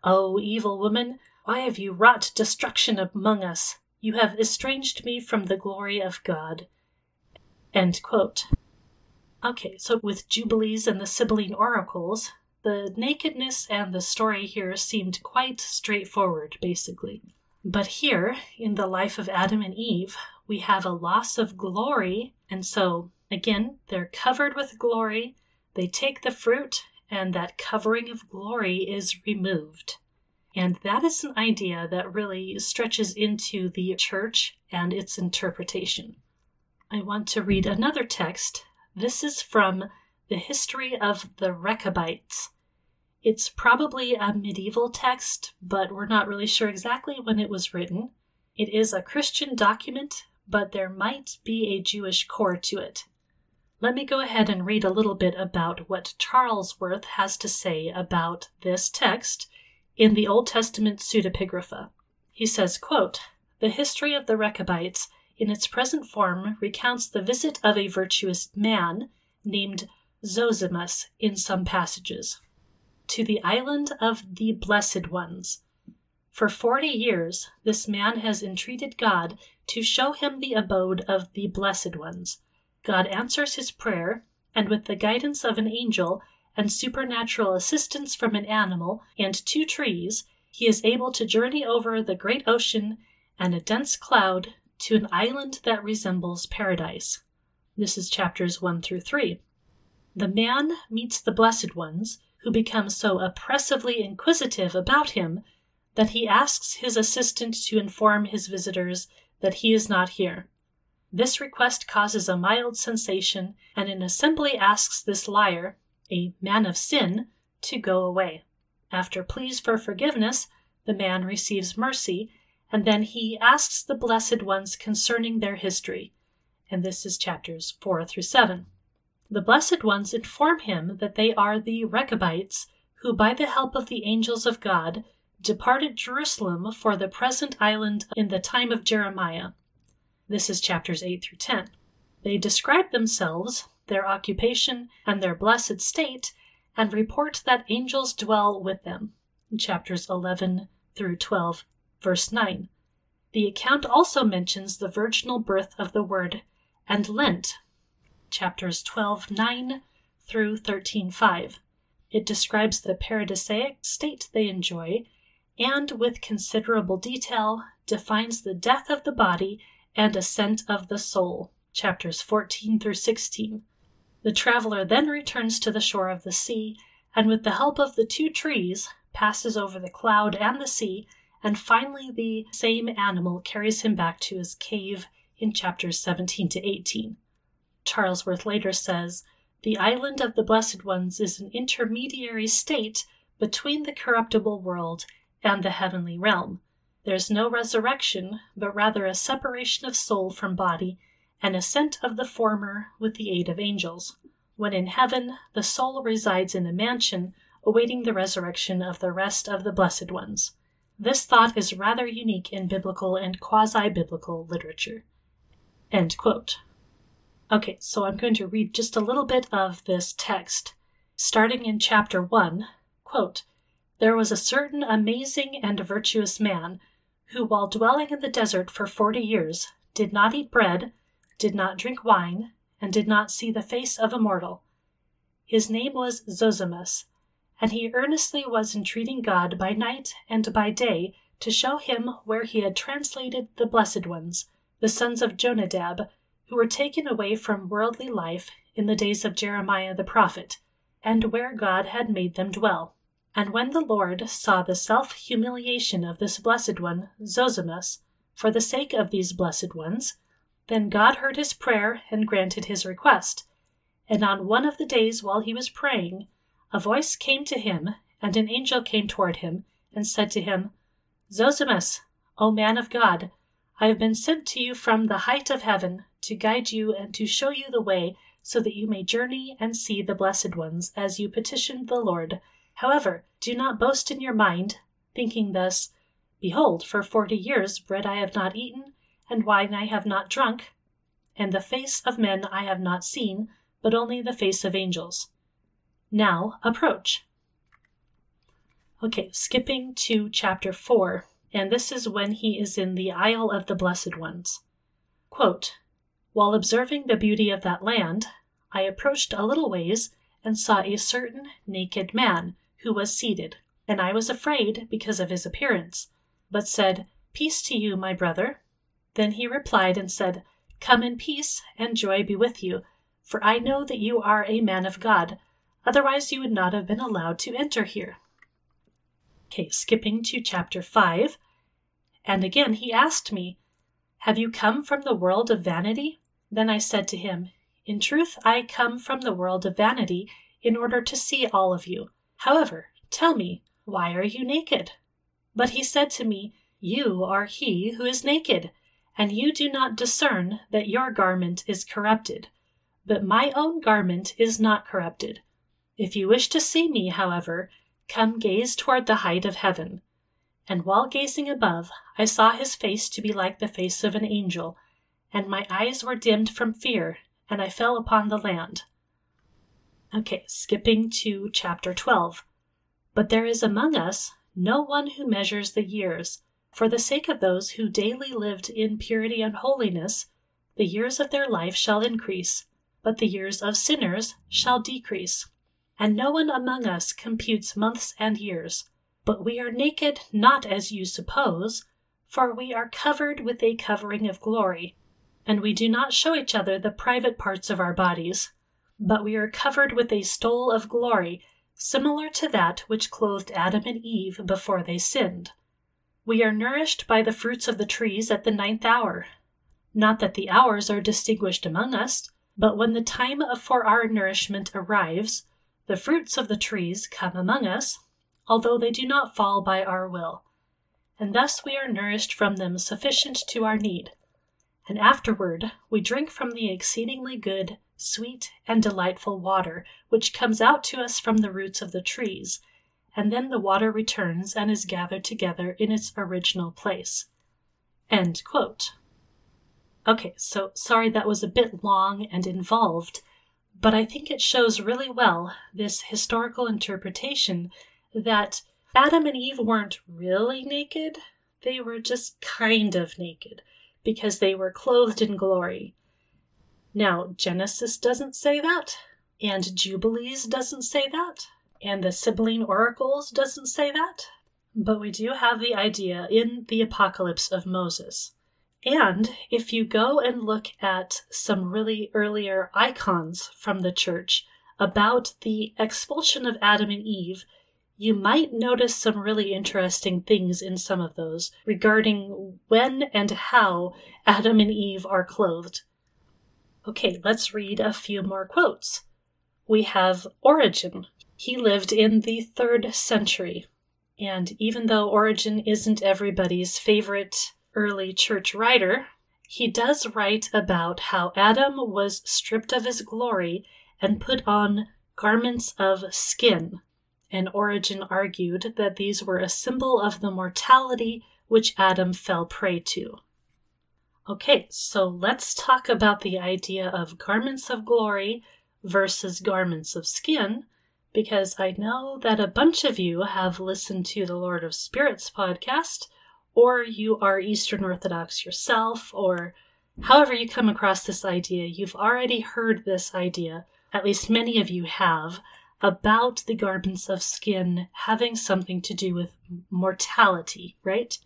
O evil woman, why have you wrought destruction among us? You have estranged me from the glory of God. End quote. Okay, so with Jubilees and the Sibylline oracles, the nakedness and the story here seemed quite straightforward, basically. But here, in the life of Adam and Eve, we have a loss of glory, and so, again, they're covered with glory, they take the fruit, and that covering of glory is removed. And that is an idea that really stretches into the church and its interpretation. I want to read another text. This is from the History of the Rechabites. It's probably a medieval text, but we're not really sure exactly when it was written. It is a Christian document, but there might be a Jewish core to it. Let me go ahead and read a little bit about what Charlesworth has to say about this text in the Old Testament pseudepigrapha. He says, quote, "The history of the Rechabites in its present form recounts the visit of a virtuous man named Zosimus in some passages to the island of the Blessed Ones. For 40 years, this man has entreated God to show him the abode of the Blessed Ones. God answers his prayer, and with the guidance of an angel and supernatural assistance from an animal and 2 trees, he is able to journey over the great ocean and a dense cloud to an island that resembles paradise." This is chapters 1 through 3. The man meets the Blessed Ones, who become so oppressively inquisitive about him that he asks his assistant to inform his visitors that he is not here. This request causes a mild sensation, and an assembly asks this liar, a man of sin, to go away. After pleas for forgiveness, the man receives mercy, and then he asks the Blessed Ones concerning their history, and this is chapters 4 through 7. The Blessed Ones inform him that they are the Rechabites, who by the help of the angels of God departed Jerusalem for the present island in the time of Jeremiah. This is chapters 8 through 10. They describe themselves, their occupation, and their blessed state, and report that angels dwell with them. Chapters 11 through 12, verse 9. The account also mentions the virginal birth of the Word and Lent. Chapters 12:9 through 13:5. It describes the paradisaic state they enjoy, and with considerable detail defines the death of the body and ascent of the soul. Chapters 14 through 16. The traveler then returns to the shore of the sea, and with the help of the 2 trees, passes over the cloud and the sea, and finally the same animal carries him back to his cave in chapters 17 to 18. Charlesworth later says, "The island of the Blessed Ones is an intermediary state between the corruptible world and the heavenly realm. There's no resurrection, but rather a separation of soul from body, an ascent of the former with the aid of angels. When in heaven, the soul resides in a mansion, awaiting the resurrection of the rest of the Blessed Ones." This thought is rather unique in biblical and quasi-biblical literature. End quote. Okay, so I'm going to read just a little bit of this text. Starting in chapter 1, quote, "There was a certain amazing and virtuous man, who while dwelling in the desert for 40 years, did not eat bread, did not drink wine, and did not see the face of a mortal. His name was Zosimus, and he earnestly was entreating God by night and by day to show him where he had translated the Blessed Ones, the sons of Jonadab, who were taken away from worldly life in the days of Jeremiah the prophet, and where God had made them dwell. And when the Lord saw the self-humiliation of this Blessed One, Zosimus, for the sake of these Blessed Ones, then God heard his prayer and granted his request. And on one of the days while he was praying, a voice came to him, and an angel came toward him, and said to him, 'Zosimus, O man of God, I have been sent to you from the height of heaven, to guide you and to show you the way, so that you may journey and see the Blessed Ones, as you petitioned the Lord. However, do not boast in your mind, thinking thus, Behold, for 40 years bread I have not eaten, and wine I have not drunk, and the face of men I have not seen, but only the face of angels. Now approach.'" Okay, skipping to chapter 4, and this is when he is in the Isle of the Blessed Ones. Quote, "While observing the beauty of that land, I approached a little ways and saw a certain naked man who was seated, and I was afraid because of his appearance, but said, 'Peace to you, my brother.' Then he replied and said, 'Come in peace, and joy be with you, for I know that you are a man of God, otherwise you would not have been allowed to enter here.'" Okay, skipping to chapter 5, and again he asked me, "Have you come from the world of vanity?" Then I said to him, "In truth, I come from the world of vanity in order to see all of you. However, tell me, why are you naked?" But he said to me, "You are he who is naked, and you do not discern that your garment is corrupted. But my own garment is not corrupted. If you wish to see me, however, come gaze toward the height of heaven." And while gazing above, I saw his face to be like the face of an angel, and my eyes were dimmed from fear, and I fell upon the land. Okay, skipping to chapter 12. "But there is among us no one who measures the years. For the sake of those who daily lived in purity and holiness, the years of their life shall increase, but the years of sinners shall decrease. And no one among us computes months and years. But we are naked not as you suppose, for we are covered with a covering of glory, and we do not show each other the private parts of our bodies. But we are covered with a stole of glory, similar to that which clothed Adam and Eve before they sinned. We are nourished by the fruits of the trees at the 9th hour. Not that the hours are distinguished among us, but when the time for our nourishment arrives, the fruits of the trees come among us, although they do not fall by our will. And thus we are nourished from them sufficient to our need. And afterward we drink from the exceedingly good, sweet, and delightful water, which comes out to us from the roots of the trees, and then the water returns and is gathered together in its original place." End quote. Okay, so sorry that was a bit long and involved, but I think it shows really well this historical interpretation that Adam and Eve weren't really naked, they were just kind of naked, because they were clothed in glory. Now, Genesis doesn't say that, and Jubilees doesn't say that, and the Sibylline Oracles doesn't say that, but we do have the idea in the Apocalypse of Moses. And if you go and look at some really earlier icons from the church about the expulsion of Adam and Eve, you might notice some really interesting things in some of those regarding when and how Adam and Eve are clothed. Okay, let's read a few more quotes. We have Origen. He lived in the 3rd century, and even though Origen isn't everybody's favorite early church writer, he does write about how Adam was stripped of his glory and put on garments of skin, and Origen argued that these were a symbol of the mortality which Adam fell prey to. Okay, so let's talk about the idea of garments of glory versus garments of skin, because I know that a bunch of you have listened to the Lord of Spirits podcast, or you are Eastern Orthodox yourself, or however you come across this idea, you've already heard this idea, at least many of you have, about the garments of skin having something to do with mortality, right?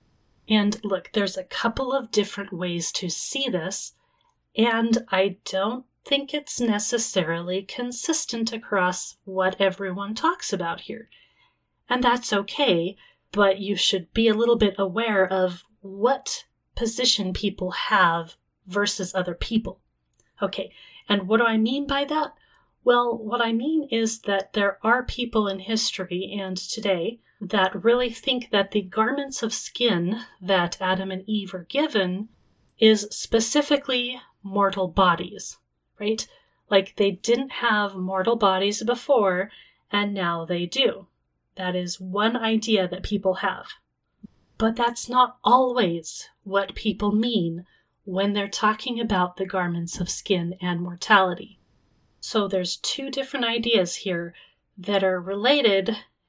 And look, there's a couple of different ways to see this, and I don't think it's necessarily consistent across what everyone talks about here. And that's okay, but you should be a little bit aware of what position people have versus other people. Okay, and what do I mean by that? Well, what I mean is that there are people in history and today that really think that the garments of skin that Adam and Eve are given is specifically mortal bodies, right? Like they didn't have mortal bodies before, and now they do. That is one idea that people have. But that's not always what people mean when they're talking about the garments of skin and mortality. So there's two different ideas here that are related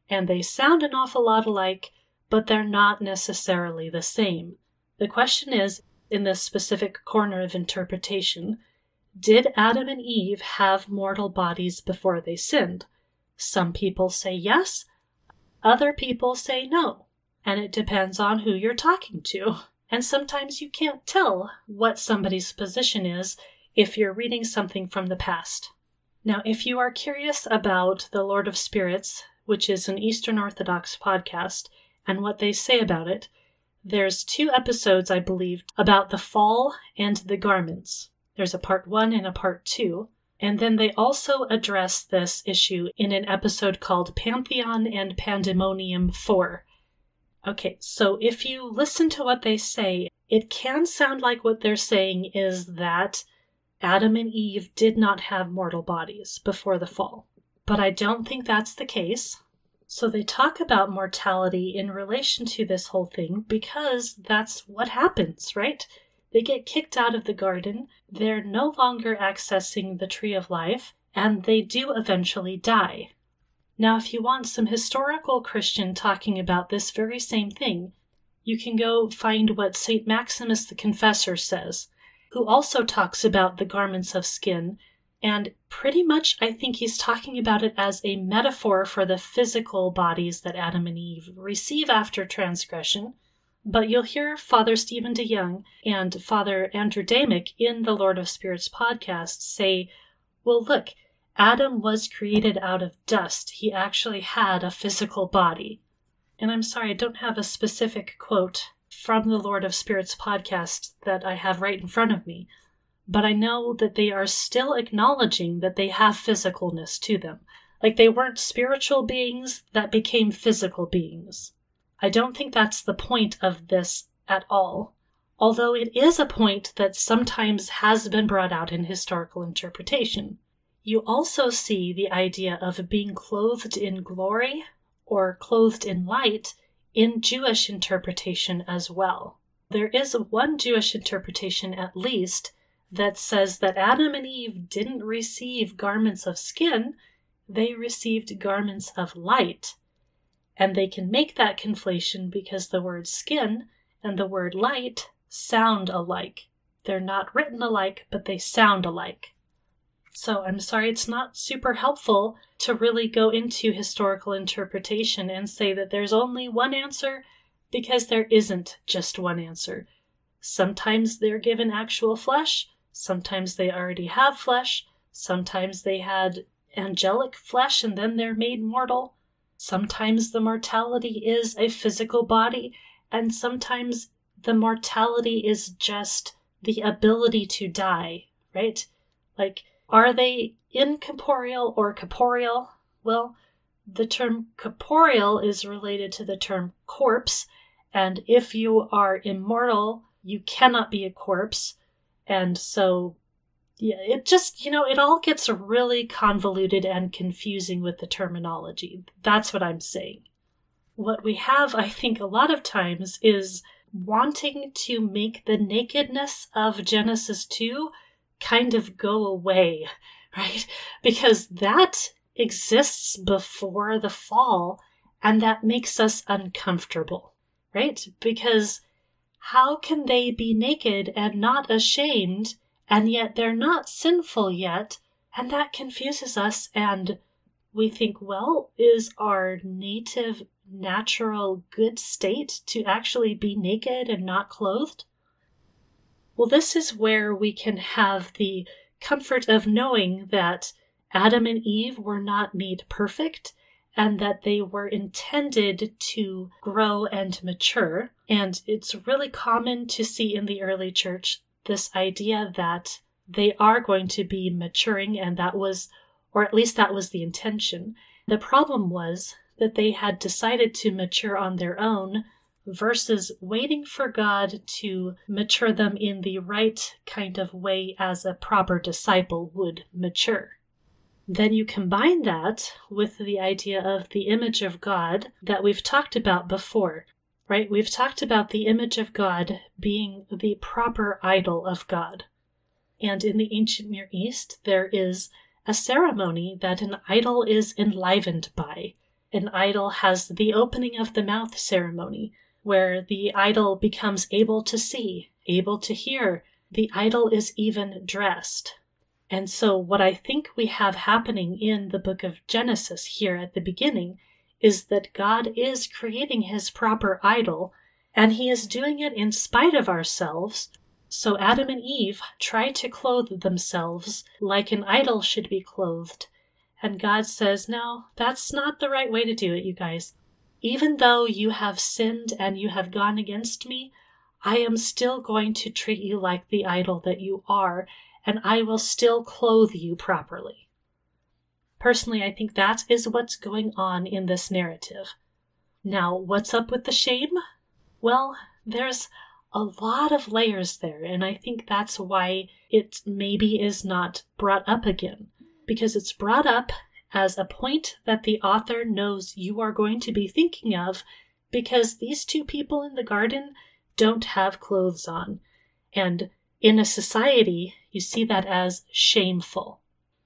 and they sound an awful lot alike, but they're not necessarily the same. The question is, in this specific corner of interpretation, did Adam and Eve have mortal bodies before they sinned? Some people say yes, other people say no, and it depends on who you're talking to. And sometimes you can't tell what somebody's position is if you're reading something from the past. Now, if you are curious about the Lord of Spirits, which is an Eastern Orthodox podcast, and what they say about it, there's 2 episodes, I believe, about the fall and the garments. There's a part 1 and a part 2. And then they also address this issue in an episode called Pantheon and Pandemonium 4. Okay, so if you listen to what they say, it can sound like what they're saying is that Adam and Eve did not have mortal bodies before the fall. But I don't think that's the case. So they talk about mortality in relation to this whole thing because that's what happens, right? They get kicked out of the garden, they're no longer accessing the tree of life, and they do eventually die. Now, if you want some historical Christian talking about this very same thing, you can go find what St. Maximus the Confessor says, who also talks about the garments of skin, and pretty much I think he's talking about it as a metaphor for the physical bodies that Adam and Eve receive after transgression. But you'll hear Father Stephen DeYoung and Father Andrew Damick in the Lord of Spirits podcast say, well, look, Adam was created out of dust. He actually had a physical body. And I'm sorry, I don't have a specific quote from the Lord of Spirits podcast that I have right in front of me, but I know that they are still acknowledging that they have physicalness to them. Like they weren't spiritual beings that became physical beings. I don't think that's the point of this at all, although it is a point that sometimes has been brought out in historical interpretation. You also see the idea of being clothed in glory or clothed in light in Jewish interpretation as well. There is one Jewish interpretation at least that says that Adam and Eve didn't receive garments of skin, they received garments of light. And they can make that conflation because the word skin and the word light sound alike. They're not written alike, but they sound alike. So I'm sorry, it's not super helpful to really go into historical interpretation and say that there's only one answer, because there isn't just one answer. Sometimes they're given actual flesh, sometimes they already have flesh, sometimes they had angelic flesh and then they're made mortal. Sometimes the mortality is a physical body, and sometimes the mortality is just the ability to die, right? Like, are they incorporeal or corporeal? Well, the term corporeal is related to the term corpse, and if you are immortal, you cannot be a corpse, and so yeah, it just, it all gets really convoluted and confusing with the terminology. That's what I'm saying. What we have, I think, a lot of times is wanting to make the nakedness of Genesis 2 kind of go away, right? Because that exists before the fall, and that makes us uncomfortable, right? Because how can they be naked and not ashamed, and yet they're not sinful yet, and that confuses us, and we think, well, is our native, natural, good state to actually be naked and not clothed? Well, this is where we can have the comfort of knowing that Adam and Eve were not made perfect, and that they were intended to grow and mature. And it's really common to see in the early church this idea that they are going to be maturing, and that was, or at least that was the intention. The problem was that they had decided to mature on their own versus waiting for God to mature them in the right kind of way as a proper disciple would mature. Then you combine that with the idea of the image of God that we've talked about before, right? We've talked about the image of God being the proper idol of God. And in the ancient Near East, there is a ceremony that an idol is enlivened by. An idol has the opening of the mouth ceremony, where the idol becomes able to see, able to hear. The idol is even dressed. And so what I think we have happening in the book of Genesis here at the beginning is that God is creating his proper idol, and he is doing it in spite of ourselves. So Adam and Eve try to clothe themselves like an idol should be clothed. And God says, no, that's not the right way to do it, you guys. Even though you have sinned and you have gone against me, I am still going to treat you like the idol that you are, and I will still clothe you properly. Personally, I think that is what's going on in this narrative. Now, what's up with the shame? Well, there's a lot of layers there, and I think that's why it maybe is not brought up again, because it's brought up as a point that the author knows you are going to be thinking of, because these two people in the garden don't have clothes on, and in a society, you see that as shameful.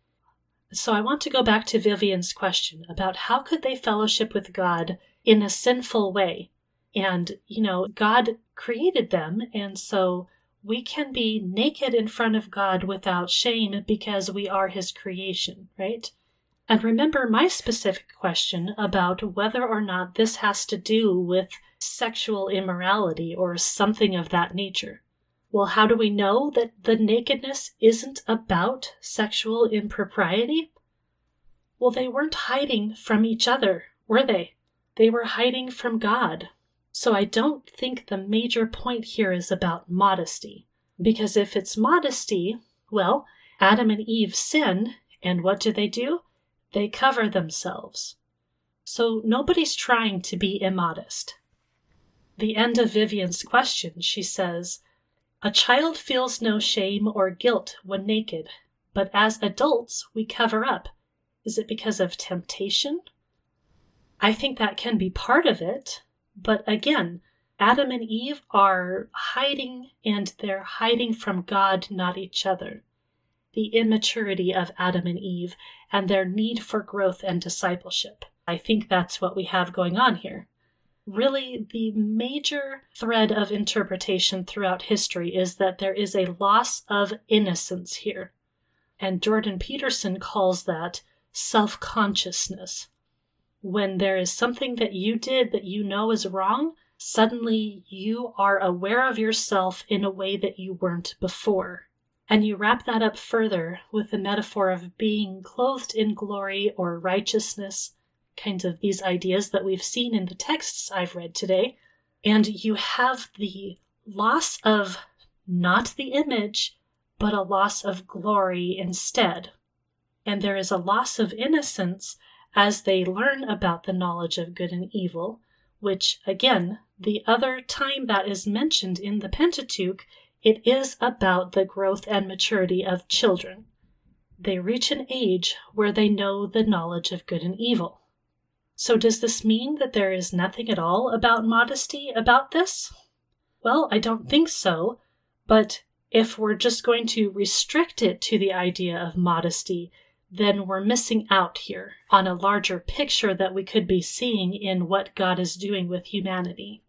So I want to go back to Vivian's question about how could they fellowship with God in a sinful way? And, God created them, and so we can be naked in front of God without shame because we are his creation, right? And remember my specific question about whether or not this has to do with sexual immorality or something of that nature. Well, how do we know that the nakedness isn't about sexual impropriety? Well, they weren't hiding from each other, were they? They were hiding from God. So I don't think the major point here is about modesty. Because if it's modesty, well, Adam and Eve sin, and what do? They cover themselves. So nobody's trying to be immodest. The end of Vivian's question, she says, a child feels no shame or guilt when naked, but as adults we cover up. Is it because of temptation? I think that can be part of it, but again, Adam and Eve are hiding, and they're hiding from God, not each other. The immaturity of Adam and Eve and their need for growth and discipleship. I think that's what we have going on here. Really, the major thread of interpretation throughout history is that there is a loss of innocence here. And Jordan Peterson calls that self-consciousness. When there is something that you did that you know is wrong, suddenly you are aware of yourself in a way that you weren't before. And you wrap that up further with the metaphor of being clothed in glory or righteousness, kind of these ideas that we've seen in the texts I've read today, and you have the loss of not the image, but a loss of glory instead. And there is a loss of innocence as they learn about the knowledge of good and evil, which, again, the other time that is mentioned in the Pentateuch, it is about the growth and maturity of children. They reach an age where they know the knowledge of good and evil. So does this mean that there is nothing at all about modesty about this? Well, I don't think so, but if we're just going to restrict it to the idea of modesty, then we're missing out here on a larger picture that we could be seeing in what God is doing with humanity.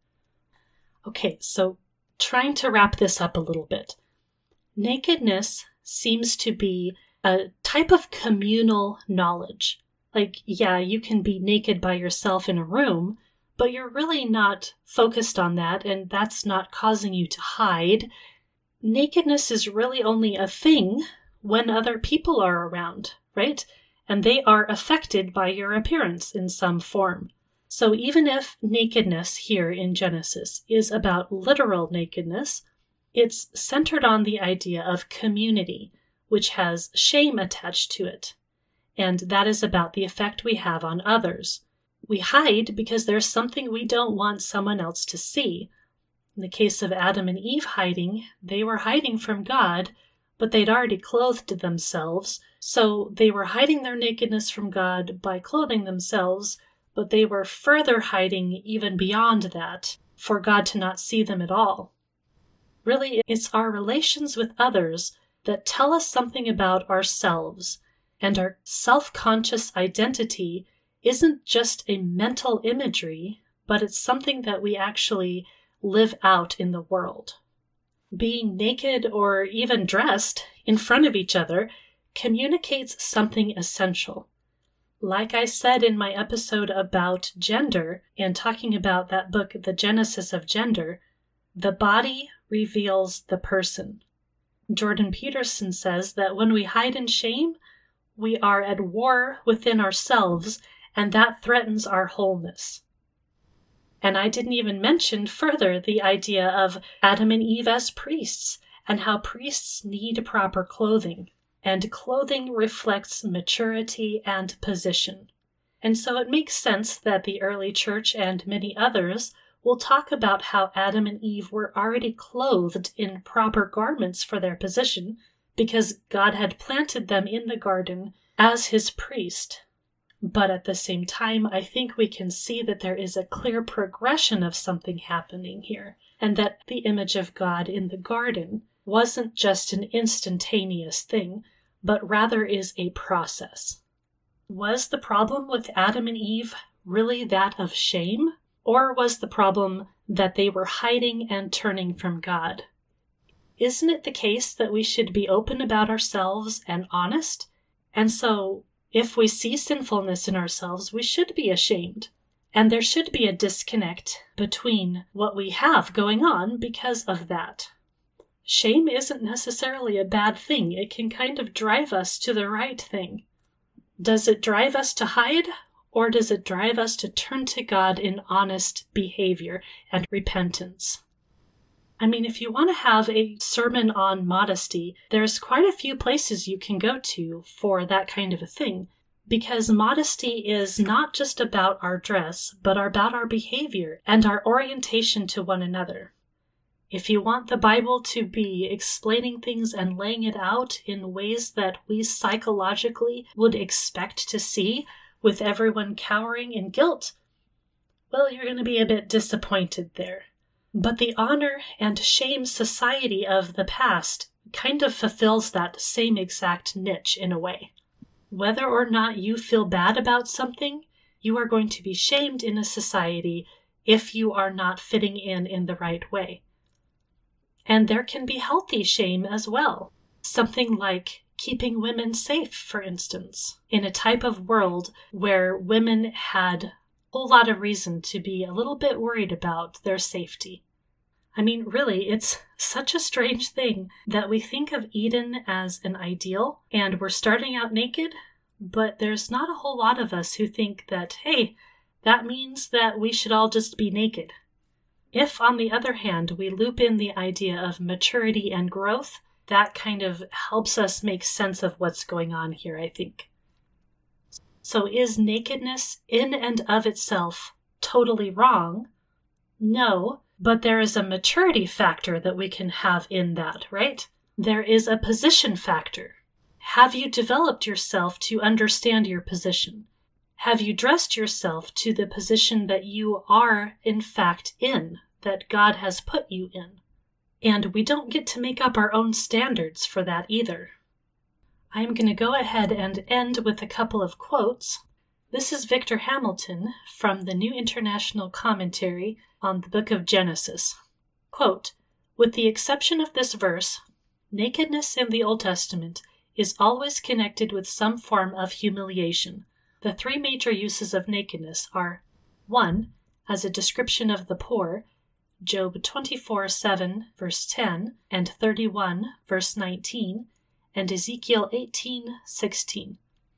Okay, so trying to wrap this up a little bit. Nakedness seems to be a type of communal knowledge. Like, yeah, you can be naked by yourself in a room, but you're really not focused on that, and that's not causing you to hide. Nakedness is really only a thing when other people are around, right? And they are affected by your appearance in some form. So even if nakedness here in Genesis is about literal nakedness, it's centered on the idea of community, which has shame attached to it. And that is about the effect we have on others. We hide because there's something we don't want someone else to see. In the case of Adam and Eve hiding, they were hiding from God, but they'd already clothed themselves, so they were hiding their nakedness from God by clothing themselves, but they were further hiding even beyond that, for God to not see them at all. Really, it's our relations with others that tell us something about ourselves, and our self-conscious identity isn't just a mental imagery, but it's something that we actually live out in the world. Being naked or even dressed in front of each other communicates something essential. Like I said in my episode about gender and talking about that book, The Genesis of Gender, the body reveals the person. Jordan Peterson says that when we hide in shame, we are at war within ourselves, and that threatens our wholeness. And I didn't even mention further the idea of Adam and Eve as priests, and how priests need proper clothing, and clothing reflects maturity and position. And so it makes sense that the early church and many others will talk about how Adam and Eve were already clothed in proper garments for their position, because God had planted them in the garden as his priest. But at the same time, I think we can see that there is a clear progression of something happening here, and that the image of God in the garden wasn't just an instantaneous thing, but rather is a process. Was the problem with Adam and Eve really that of shame, or was the problem that they were hiding and turning from God? Isn't it the case that we should be open about ourselves and honest? And so, if we see sinfulness in ourselves, we should be ashamed. And there should be a disconnect between what we have going on because of that. Shame isn't necessarily a bad thing. It can kind of drive us to the right thing. Does it drive us to hide, or does it drive us to turn to God in honest behavior and repentance? I mean, if you want to have a sermon on modesty, there's quite a few places you can go to for that kind of a thing, because modesty is not just about our dress, but about our behavior and our orientation to one another. If you want the Bible to be explaining things and laying it out in ways that we psychologically would expect to see, with everyone cowering in guilt, well, you're going to be a bit disappointed there. But the honor and shame society of the past kind of fulfills that same exact niche in a way. Whether or not you feel bad about something, you are going to be shamed in a society if you are not fitting in the right way. And there can be healthy shame as well. Something like keeping women safe, for instance, in a type of world where women had a whole lot of reason to be a little bit worried about their safety. I mean, really, it's such a strange thing that we think of Eden as an ideal, and we're starting out naked, but there's not a whole lot of us who think that, hey, that means that we should all just be naked. If, on the other hand, we loop in the idea of maturity and growth, that kind of helps us make sense of what's going on here, I think. So is nakedness in and of itself totally wrong? No, but there is a maturity factor that we can have in that, right? There is a position factor. Have you developed yourself to understand your position? Have you dressed yourself to the position that you are, in fact, in, that God has put you in? And we don't get to make up our own standards for that either. I'm going to go ahead and end with a couple of quotes. This is Victor Hamilton from the New International Commentary on the Book of Genesis. Quote, "With the exception of this verse, nakedness in the Old Testament is always connected with some form of humiliation. The three major uses of nakedness are 1. As a description of the poor, Job 24:7, verse 10, and 31, verse 19, and Ezekiel 18:16.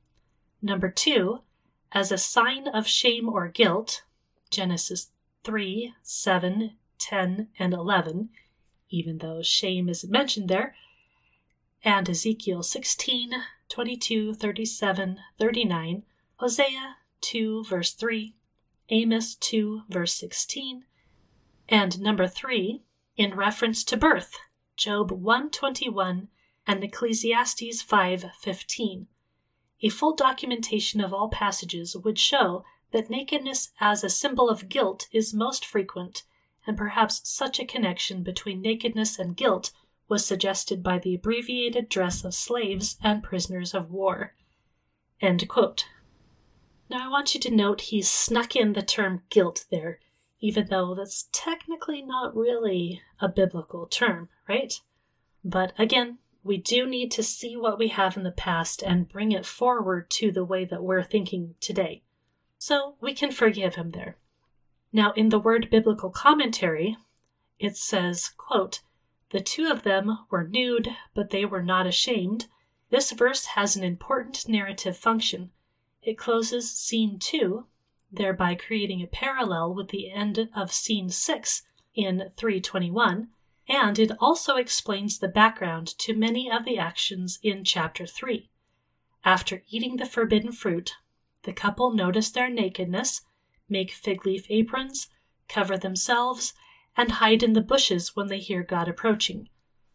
2. As a sign of shame or guilt, Genesis 3, 7, 10, and 11, even though shame isn't mentioned there, and Ezekiel 16, 22, 37, 39, Hosea 2, verse 3, Amos 2, verse 16, and 3, in reference to birth, Job 1:21 and Ecclesiastes 5:15. A full documentation of all passages would show that nakedness as a symbol of guilt is most frequent, and perhaps such a connection between nakedness and guilt was suggested by the abbreviated dress of slaves and prisoners of war." End quote. Now I want you to note he's snuck in the term guilt there, even though that's technically not really a biblical term, right? But again, we do need to see what we have in the past and bring it forward to the way that we're thinking today. So we can forgive him there. Now, in the Word Biblical Commentary, it says, quote, "The two of them were nude, but they were not ashamed. This verse has an important narrative function. It closes scene 2, thereby creating a parallel with the end of scene 6 in 3:21, and it also explains the background to many of the actions in chapter 3. After eating the forbidden fruit, the couple notice their nakedness, make fig leaf aprons, cover themselves, and hide in the bushes when they hear God approaching.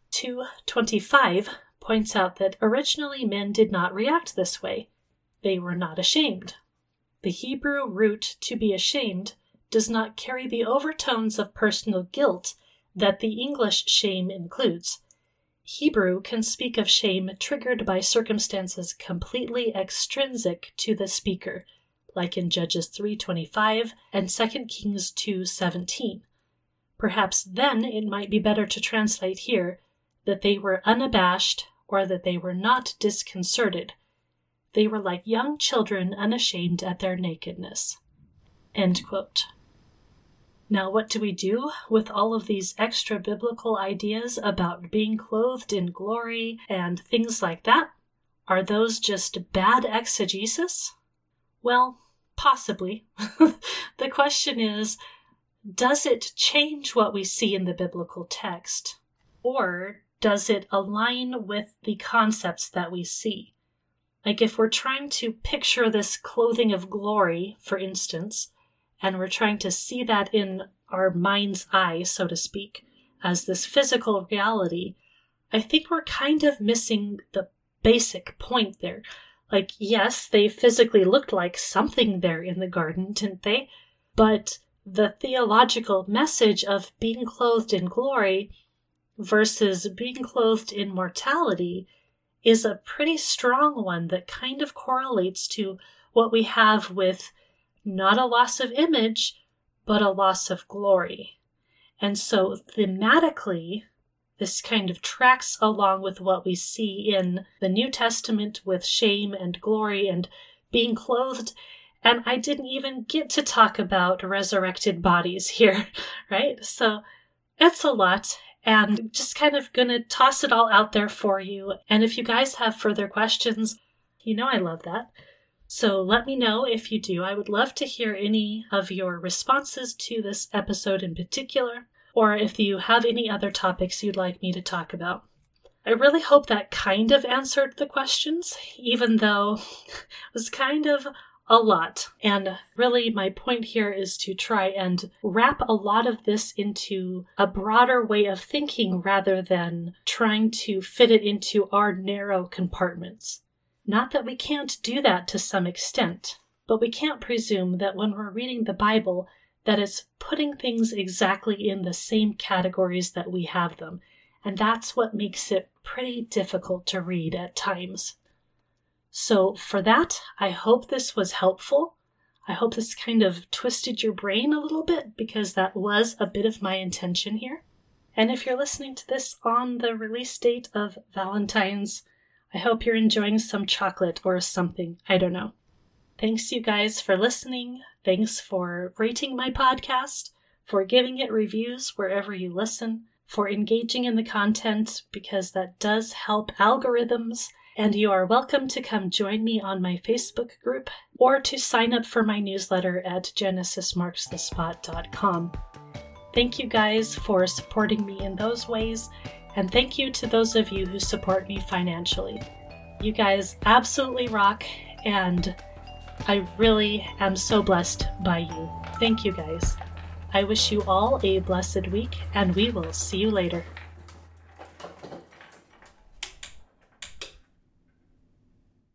2:25 points out that originally men did not react this way. They were not ashamed. The Hebrew root to be ashamed does not carry the overtones of personal guilt that the English shame includes. Hebrew can speak of shame triggered by circumstances completely extrinsic to the speaker, like in Judges 3:25 and 2 Kings 2:17. Perhaps then it might be better to translate here that they were unabashed or that they were not disconcerted. They were like young children unashamed at their nakedness." End quote. Now, what do we do with all of these extra biblical ideas about being clothed in glory and things like that? Are those just bad exegesis? Well, possibly. The question is, does it change what we see in the biblical text? Or does it align with the concepts that we see? Like if we're trying to picture this clothing of glory, for instance, and we're trying to see that in our mind's eye, so to speak, as this physical reality, I think we're kind of missing the basic point there. Like, yes, they physically looked like something there in the garden, didn't they? But the theological message of being clothed in glory versus being clothed in mortality is a pretty strong one that kind of correlates to what we have with not a loss of image, but a loss of glory. And so thematically, this kind of tracks along with what we see in the New Testament with shame and glory and being clothed. And I didn't even get to talk about resurrected bodies here, right? So it's a lot. And just kind of going to toss it all out there for you. And if you guys have further questions, you know I love that. So let me know if you do. I would love to hear any of your responses to this episode in particular, or if you have any other topics you'd like me to talk about. I really hope that kind of answered the questions, even though it was kind of a lot. And really my point here is to try and wrap a lot of this into a broader way of thinking rather than trying to fit it into our narrow compartments. Not that we can't do that to some extent, but we can't presume that when we're reading the Bible that it's putting things exactly in the same categories that we have them. And that's what makes it pretty difficult to read at times. So for that, I hope this was helpful. I hope this kind of twisted your brain a little bit because that was a bit of my intention here. And if you're listening to this on the release date of Valentine's, I hope you're enjoying some chocolate or something. I don't know. Thanks you guys for listening. Thanks for rating my podcast, for giving it reviews wherever you listen, for engaging in the content because that does help algorithms. And you are welcome to come join me on my Facebook group or to sign up for my newsletter at genesismarksthespot.com. Thank you guys for supporting me in those ways, and thank you to those of you who support me financially. You guys absolutely rock, and I really am so blessed by you. Thank you guys. I wish you all a blessed week, and we will see you later.